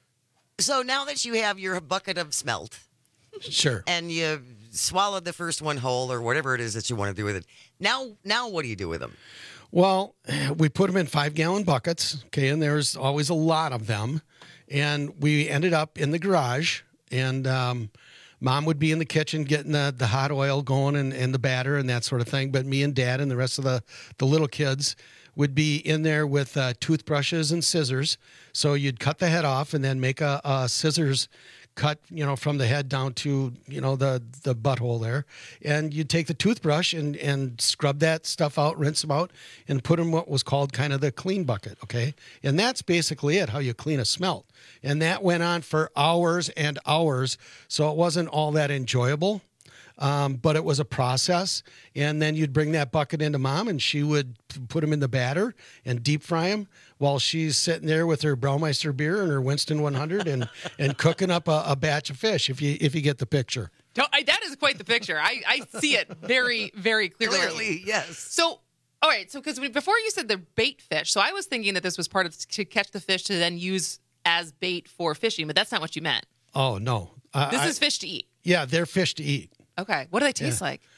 So now that you have your bucket of smelt, sure, and you swallowed the first one whole, or whatever it is that you want to do with it, now, now what do you do with them? Well, we put them in five gallon buckets. Okay. And there's always a lot of them. And we ended up in the garage, and um, mom would be in the kitchen getting the, the hot oil going and, and the batter and that sort of thing. But me and dad and the rest of the, the little kids would be in there with uh, toothbrushes and scissors. So you'd cut the head off and then make a, a scissors cut, you know, from the head down to, you know, the, the butthole there. And you'd take the toothbrush and, and scrub that stuff out, rinse them out, and put in what was called kind of the clean bucket, okay? And that's basically it, how you clean a smelt. And that went on for hours and hours, so it wasn't all that enjoyable. Um, but it was a process. And then you'd bring that bucket into mom, and she would p- put them in the batter and deep fry them while she's sitting there with her Braumeister beer and her Winston one hundred and, and cooking up a, a batch of fish, if you if you get the picture. Don't- I, that is quite the picture. I, I see it very, very clearly. Clearly, yes. So, all right. So, because before you said the bait fish, so I was thinking that this was part of to catch the fish to then use as bait for fishing, but that's not what you meant. Oh, no. Uh, This I- is fish to eat. Yeah, they're fish to eat. Okay. What do they taste Yeah. like?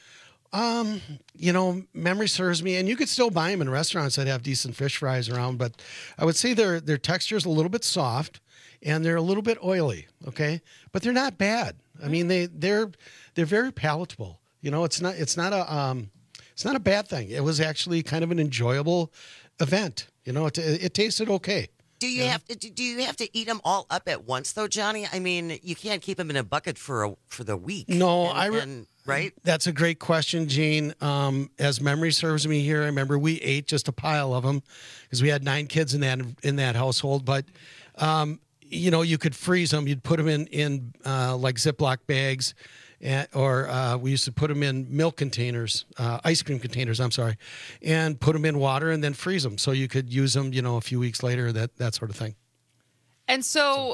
Um, you know, memory serves me, and you could still buy them in restaurants that have decent fish fries around, but I would say their their texture is a little bit soft and they're a little bit oily. Okay, but they're not bad. I mean, they they're they're very palatable. You know, it's not it's not a um, it's not a bad thing. It was actually kind of an enjoyable event. You know, it it tasted okay. Do you Yeah. have to do you have to eat them all up at once though, Johnny? I mean, you can't keep them in a bucket for a, for the week. No, and, I re- and- right. That's a great question, Gene. Um, as memory serves me here, I remember we ate just a pile of them because we had nine kids in that in that household. But um, you know, you could freeze them. You'd put them in in uh, like Ziploc bags, and, or uh, we used to put them in milk containers, uh, ice cream containers. I'm sorry, and put them in water and then freeze them so you could use them. You know, a few weeks later, that that sort of thing. And so,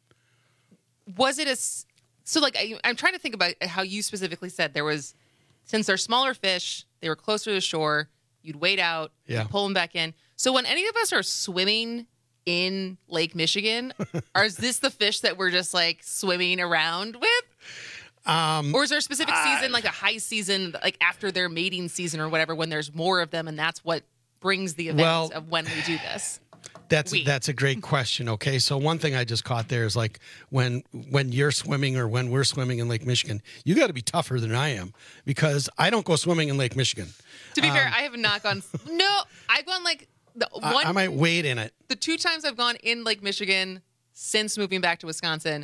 was it a s- so like I, I'm trying to think about how you specifically said there was, since they're smaller fish, they were closer to the shore. You'd wait out, Yeah. you'd pull them back in. So when any of us are swimming in Lake Michigan, or is this the fish that we're just like swimming around with? Um, Or is there a specific season, like a high season, like after their mating season or whatever, when there's more of them, and that's what brings the event Well- of when we do this? That's We. that's a great question. Okay, so one thing I just caught there is like when when you're swimming or when we're swimming in Lake Michigan, you got to be tougher than I am because I don't go swimming in Lake Michigan. To be fair, Um, I have not gone. No, I've gone like the I, one. I might wade in it. The two times I've gone in Lake Michigan since moving back to Wisconsin,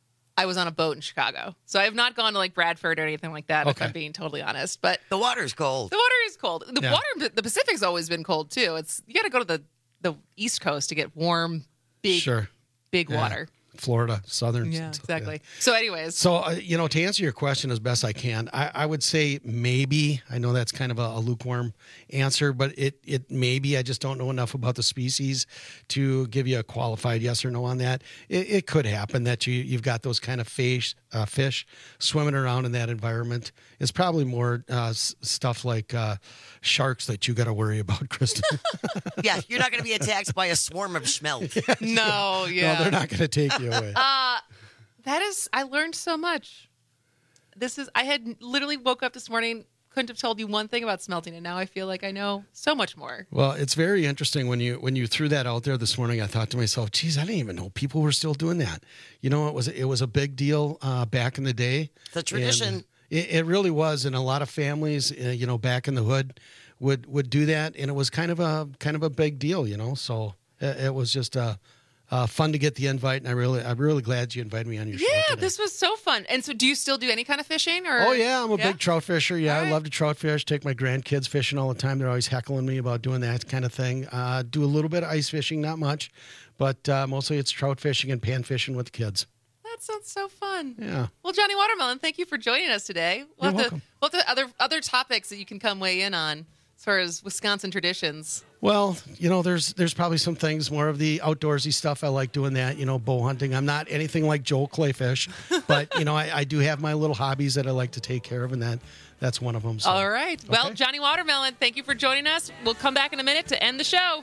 I was on a boat in Chicago. So I have not gone to like Bradford or anything like that, if Okay. I'm being totally honest. But the water's cold. The water is cold. The Yeah. water, the Pacific's always been cold too. It's you got to go to the the East Coast to get warm, big, Sure. big Yeah. water. Florida, southern. Yeah, exactly. So, anyways, So, uh, you know, to answer your question as best I can, I, I would say maybe. I know that's kind of a, a lukewarm answer, but it it maybe I just don't know enough about the species to give you a qualified yes or no on that. It, it could happen that you you've got those kind of fish uh, fish swimming around in that environment. It's probably more uh, s- stuff like uh, sharks that you got to worry about, Kristen. Yeah, you're not going to be attacked by a swarm of schmelt. no, yeah, No, they're not going to take you away. Uh, that is, I learned so much. This is, I had literally woke up this morning, couldn't have told you one thing about smelting, and now I feel like I know so much more. Well, it's very interesting when you when you threw that out there this morning. I thought to myself, "Geez, I didn't even know people were still doing that." You know, it was it was a big deal uh, back in the day. It's a tradition. And It, it really was, and a lot of families, uh, you know, back in the hood, would would do that, and it was kind of a kind of a big deal, you know. So it, it was just uh, uh, fun to get the invite, and I really I'm really glad you invited me on your show. Yeah, today. this was so fun. And so, do you still do any kind of fishing? Or Oh yeah, I'm a Yeah? big trout fisher. Yeah, All I right. love to trout fish. Take my grandkids fishing all the time. They're always heckling me about doing that kind of thing. Uh, do a little bit of ice fishing, not much, but uh, mostly it's trout fishing and pan fishing with the kids. That sounds so fun. Yeah. Well, Johnny Watermelon, thank you for joining us today. We'll You're have welcome. To, we'll have to other other topics that you can come weigh in on as far as Wisconsin traditions. Well, you know, there's there's probably some things more of the outdoorsy stuff. I like doing that. You know, bow hunting. I'm not anything like Joel Clayfish, but you know, I, I do have my little hobbies that I like to take care of, and that that's one of them. So. All right. Well, Johnny Watermelon, thank you for joining us. We'll come back in a minute to end the show.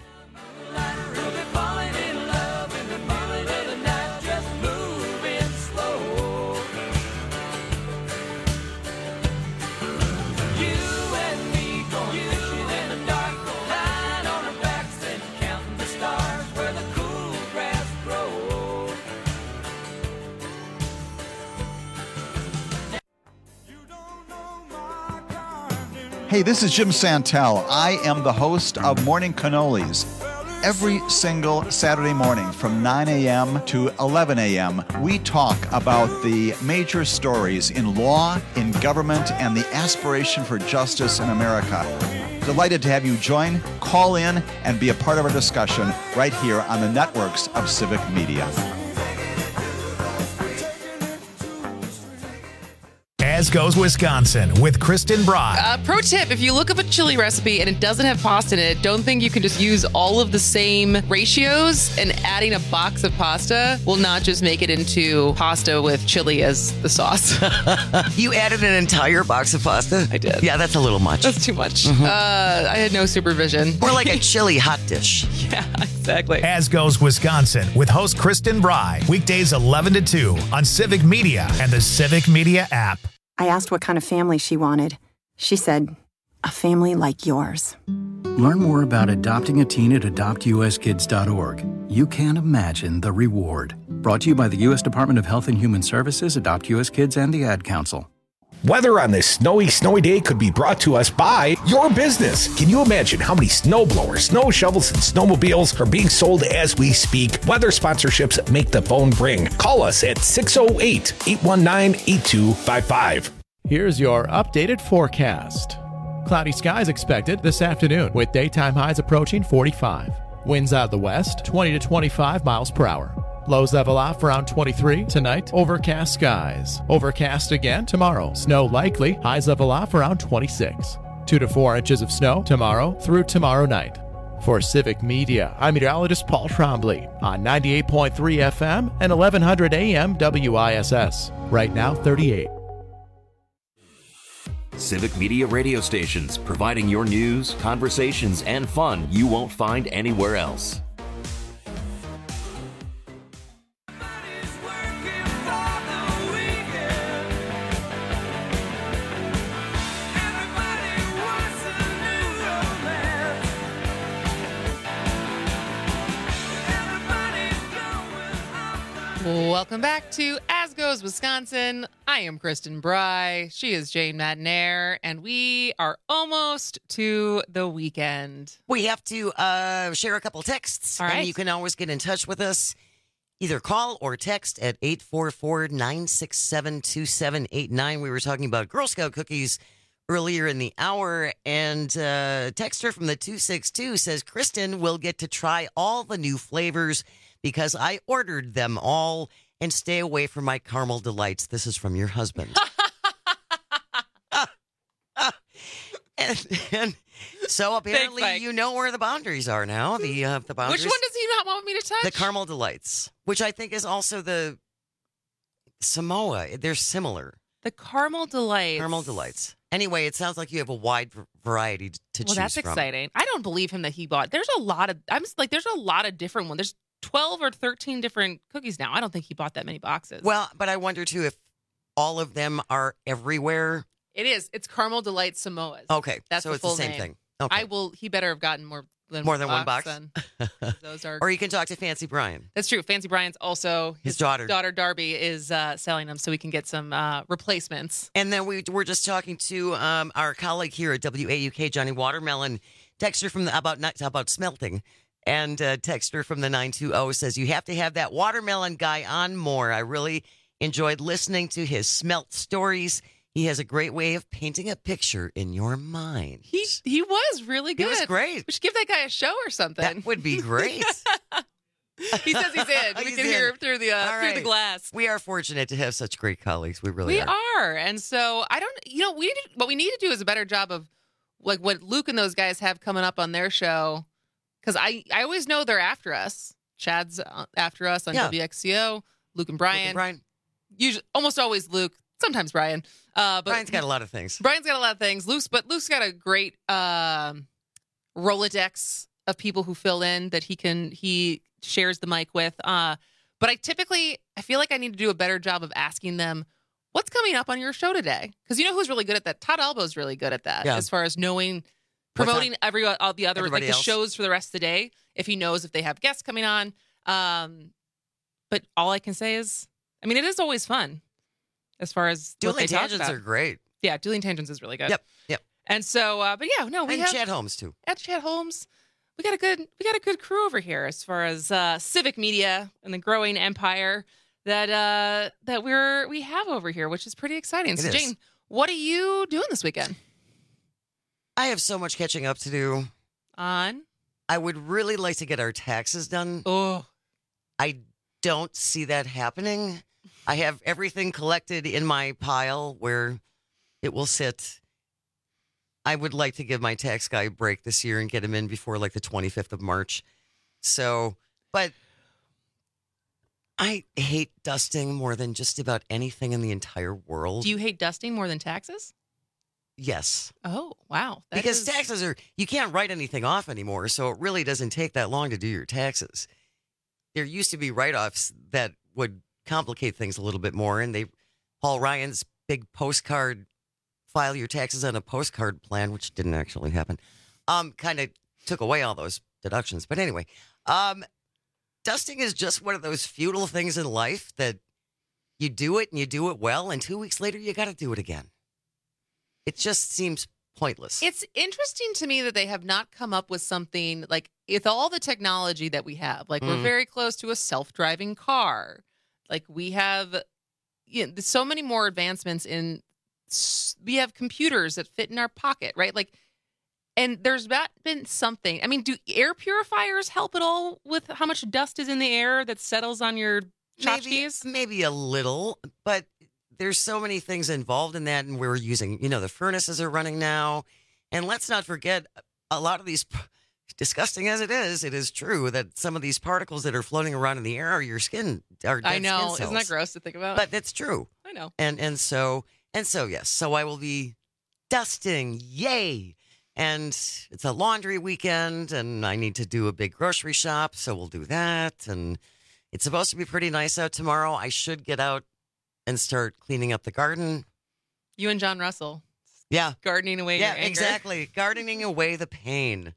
Hey, this is Jim Santel. I am the host of Morning Cannolis. Every single Saturday morning from nine a.m. to eleven a.m., we talk about the major stories in law, in government, and the aspiration for justice in America. Delighted to have you join, call in, and be a part of our discussion right here on the networks of Civic Media. As Goes Wisconsin with Kristen Bry. Uh, pro tip, if you look up a chili recipe and it doesn't have pasta in it, don't think you can just use all of the same ratios, and adding a box of pasta will not just make it into pasta with chili as the sauce. You added an entire box of pasta? I did. Yeah, that's a little much. That's too much. Mhm. Uh, I had no supervision. More like a chili hot dish. Yeah, exactly. As Goes Wisconsin with host Kristen Bry. Weekdays eleven to two on Civic Media and the Civic Media app. I asked what kind of family she wanted. She said, a family like yours. Learn more about adopting a teen at adopt u s kids dot org. You can't imagine the reward. Brought to you by the U S Department of Health and Human Services, Adopt U S Kids, and the Ad Council. Weather on this snowy, snowy day could be brought to us by your business. Can you imagine how many snow blowers, snow shovels, and snowmobiles are being sold as we speak? Weather sponsorships make the phone ring. Call us at six oh eight, eight one nine, eight two five five. Here's your updated forecast. Cloudy skies expected this afternoon with daytime highs approaching forty-five. Winds out of the west, twenty to twenty-five miles per hour. Lows level off around twenty-three. Tonight, overcast skies. Overcast again tomorrow. Snow likely. Highs level off around twenty-six. Two to four inches of snow tomorrow through tomorrow night. For Civic Media, I'm meteorologist Paul Trombley on ninety-eight point three F M and eleven hundred A M W I S S. Right now, thirty-eight. Civic Media radio stations, providing your news, conversations, and fun you won't find anywhere else. Welcome back to As Goes Wisconsin. I am Kristen Bry. She is Jane Madnair, and we are almost to the weekend. We have to uh, share a couple texts, All right. and you can always get in touch with us. Either call or text at eight four four, nine six seven, two seven eight nine. We were talking about Girl Scout cookies earlier in the hour, and uh, texter from the two six two says, Kristen will get to try all the new flavors because I ordered them all, and stay away from my caramel delights. This is from your husband. uh, uh, and, and so apparently you know where the boundaries are now. The uh, the boundaries. Which one does he not want me to touch? The caramel delights, which I think is also the Samoa. They're similar. The caramel delights. Caramel delights. Anyway, it sounds like you have a wide v- variety to well, choose that's from. exciting. I don't believe him that he bought. There's a lot of. I'm just like, there's a lot of different ones. There's twelve or thirteen different cookies now. I don't think he bought that many boxes. Well, but I wonder too if all of them are everywhere. It is. It's Caramel Delight Samoas. Okay, that's so the it's full the same name. thing. Okay. I will. He better have gotten more than More one than one box. box? Then. Those are. Or you can talk to Fancy Brian. That's true. Fancy Brian's also His daughter. Daughter Darby is uh, selling them, so we can get some uh, replacements. And then we were just talking to um, our colleague here at W A U K, Johnny Watermelon, texter from the about about smelting. And uh, texter from the nine two zero says, you have to have that watermelon guy on more. I really enjoyed listening to his smelt stories. He has a great way of painting a picture in your mind. He he was really good. He was great. We should give that guy a show or something. That would be great. He says he's in. We He's can in. hear him through the uh, All through the right. glass. We are fortunate to have such great colleagues. We really We are. are, and so I don't. You know, we need to, what we need to do is a better job of like what Luke and those guys have coming up on their show. Because I, I always know they're after us. Chad's uh, after us on Yeah. W X C O. Luke and Brian. Luke and Brian. Usually, almost always Luke. Sometimes Brian. Uh, but Brian's got a lot of things. Brian's got a lot of things. Luke's, but Luke's got a great um, Rolodex of people who fill in that he can he shares the mic with. Uh, but I typically I feel like I need to do a better job of asking them what's coming up on your show today, because you know who's really good at that. Todd Albo's really good at that, Yeah. as far as knowing. What's Promoting on- every all the other like everybody the else? shows for the rest of the day, if he knows if they have guests coming on. Um, but all I can say is, I mean, it is always fun as far as what Dueling they talk Tangents about. are great. Yeah, Dueling Tangents is really good. Yep, yep. And so, uh, but yeah, no, we And have Chad Holmes, too. at Chad Holmes. We got a good we got a good crew over here as far as uh, civic media and the growing empire that uh, that we're we have over here, which is pretty exciting. It so, is. Jane, what are you doing this weekend? I have so much catching up to do. On I would really like to get our taxes done. Oh. I don't see that happening. I have everything collected in my pile where it will sit. I would like to give my tax guy a break this year and get him in before like the twenty-fifth of March. So, but I hate dusting more than just about anything in the entire world. Do you hate dusting more than taxes? Yes. Oh, wow. That Because is- taxes are, you can't write anything off anymore, so it really doesn't take that long to do your taxes. There used to be write-offs that would complicate things a little bit more, and they, Paul Ryan's big postcard file your taxes on a postcard plan, which didn't actually happen, um, kind of took away all those deductions. But anyway, um, dusting is just one of those futile things in life that you do it and you do it well, and two weeks later you got to do it again. It just seems pointless. It's interesting to me that they have not come up with something like, with all the technology that we have, like we're Mm. very close to a self-driving car. Like we have, you know, there's so many more advancements in, s- we have computers that fit in our pocket, right? Like, and there's not been something. I mean, do air purifiers help at all with how much dust is in the air that settles on your Maybe, tchotchkes? maybe a little, but there's so many things involved in that, and we're using, you know, the furnaces are running now. And let's not forget, a lot of these, disgusting as it is, it is true that some of these particles that are floating around in the air are your skin. Are dead I know. skin Isn't cells. that gross to think about? But it's true. I know. And and so and so yes. So I will be dusting. Yay! And it's a laundry weekend, and I need to do a big grocery shop, so we'll do that. And it's supposed to be pretty nice out tomorrow. I should get out and start cleaning up the garden. You and John Russell. Yeah. Gardening away Yeah, your anger. exactly. Gardening away the pain.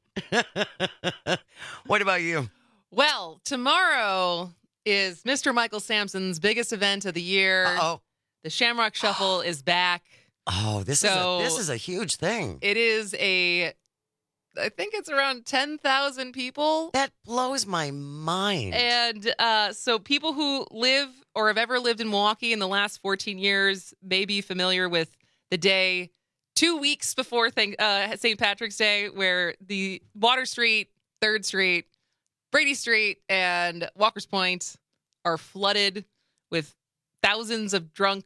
What about you? Well, tomorrow is Mister Michael Sampson's biggest event of the year. Uh-oh. The Shamrock Shuffle is back. Oh, this So- is a, this is a huge thing. It is a, I think it's around ten thousand people. That blows my mind. And uh, so people who live or have ever lived in Milwaukee in the last fourteen years may be familiar with the day two weeks before thank, uh, Saint Patrick's Day, where the Water Street, third Street, Brady Street, and Walker's Point are flooded with thousands of drunk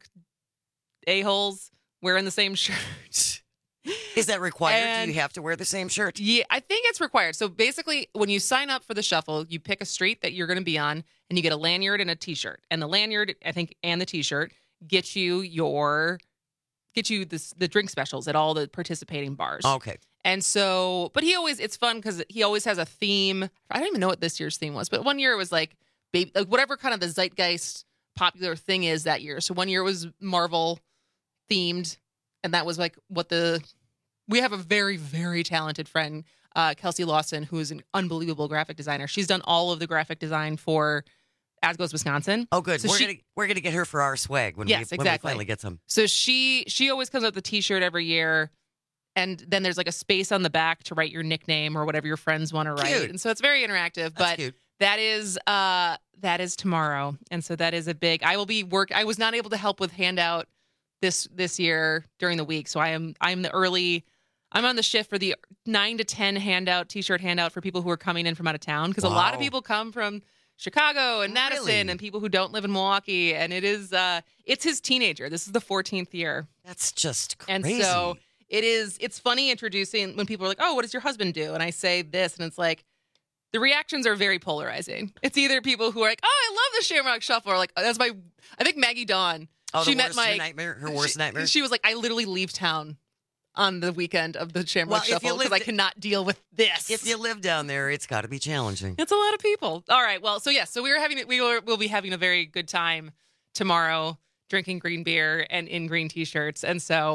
a-holes wearing the same shirt. Is that required? And- Do you have to wear the same shirt? Yeah, I think it's required. So basically, when you sign up for the shuffle, you pick a street that you're going to be on, and you get a lanyard and a T-shirt. And the lanyard, I think, and the T-shirt get you your get you this, the drink specials at all the participating bars. Okay. And so, but he always, it's fun because he always has a theme. I don't even know what this year's theme was, but one year it was like, baby, like whatever kind of the zeitgeist popular thing is that year. So one year it was Marvel themed, and that was like what the, we have a very, very talented friend, uh, Kelsey Lawson, who is an unbelievable graphic designer. She's done all of the graphic design for As Goes Wisconsin. Oh, good. So we're she- gonna we're gonna get her for our swag when Yes, we when we exactly. finally get some. So she she always comes up with a T-shirt every year, and then there's like a space on the back to write your nickname or whatever your friends want to write. Cute. And so it's very interactive. That's but cute. that is uh that is tomorrow, and so that is a big. I will be work. I was not able to help with handout this this year during the week, so I am I'm the early. I'm on the shift for the nine to ten handout T-shirt handout for people who are coming in from out of town, because a lot of Wow. people come from Chicago and Madison Really? and people who don't live in Milwaukee, and it is uh it's his teenager. This is the fourteenth year. That's just crazy. And so it is, it's funny introducing when people are like, oh, what does your husband do? And I say this, and it's like, the reactions are very polarizing. It's either people who are like, oh, I love the Shamrock Shuffle, or like, oh, that's my, I think Maggie Dawn. Oh, she the met worst, my her nightmare, her worst she, nightmare. She was like, I literally leave town on the weekend of the Shamrock Well, if you Shuffle because I lived- cannot deal with this. If you live down there, it's got to be challenging. It's a lot of people. All right. Well, so yes, so we were having we will we'll be having a very good time tomorrow, drinking green beer and in green t-shirts. And so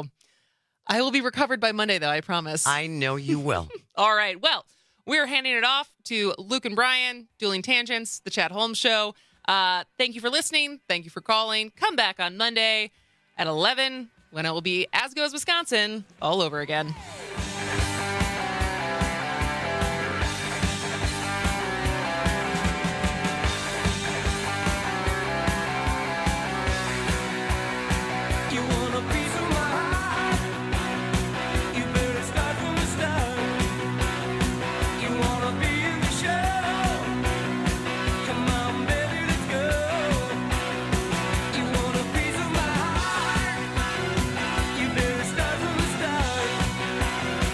I will be recovered by Monday, though, I promise. I know you will. All right. Well, we're handing it off to Luke and Brian, Dueling Tangents, the Chad Holmes Show. Uh, thank you for listening. Thank you for calling. Come back on Monday at eleven when it will be As Goes Wisconsin all over again. You want a piece of my heart? You better start from the start. You wanna be in the show? Come on, baby, let's go. You want a piece of my heart? You better start from the start.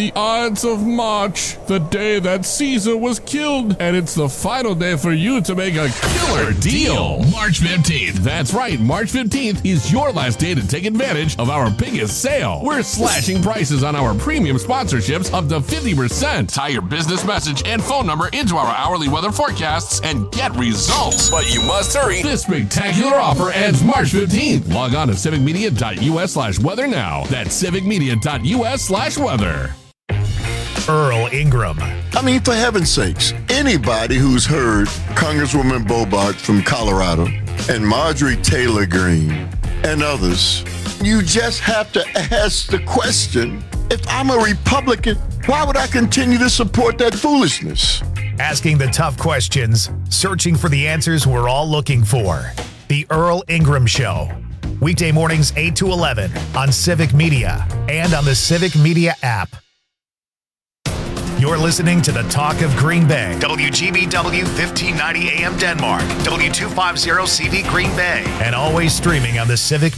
the Ides of March, the day that Caesar was killed, and it's the final day for you to make a killer deal. March fifteenth. That's right, March fifteenth is your last day to take advantage of our biggest sale. We're slashing prices on our premium sponsorships up to fifty percent. Tie your business message and phone number into our hourly weather forecasts and get results. But you must hurry. This spectacular offer ends March fifteenth. Log on to civicmedia.us slash weather now. That's civicmedia.us slash weather. Earl Ingram. I mean, for heaven's sakes, anybody who's heard Congresswoman Bobart from Colorado and Marjorie Taylor Greene and others, you just have to ask the question, if I'm a Republican, why would I continue to support that foolishness? Asking the tough questions, searching for the answers we're all looking for. The Earl Ingram Show. Weekday mornings eight to eleven on Civic Media and on the Civic Media app. You're listening to the Talk of Green Bay. W G B W fifteen ninety A M Denmark. W two fifty C V Green Bay. And always streaming on the Civic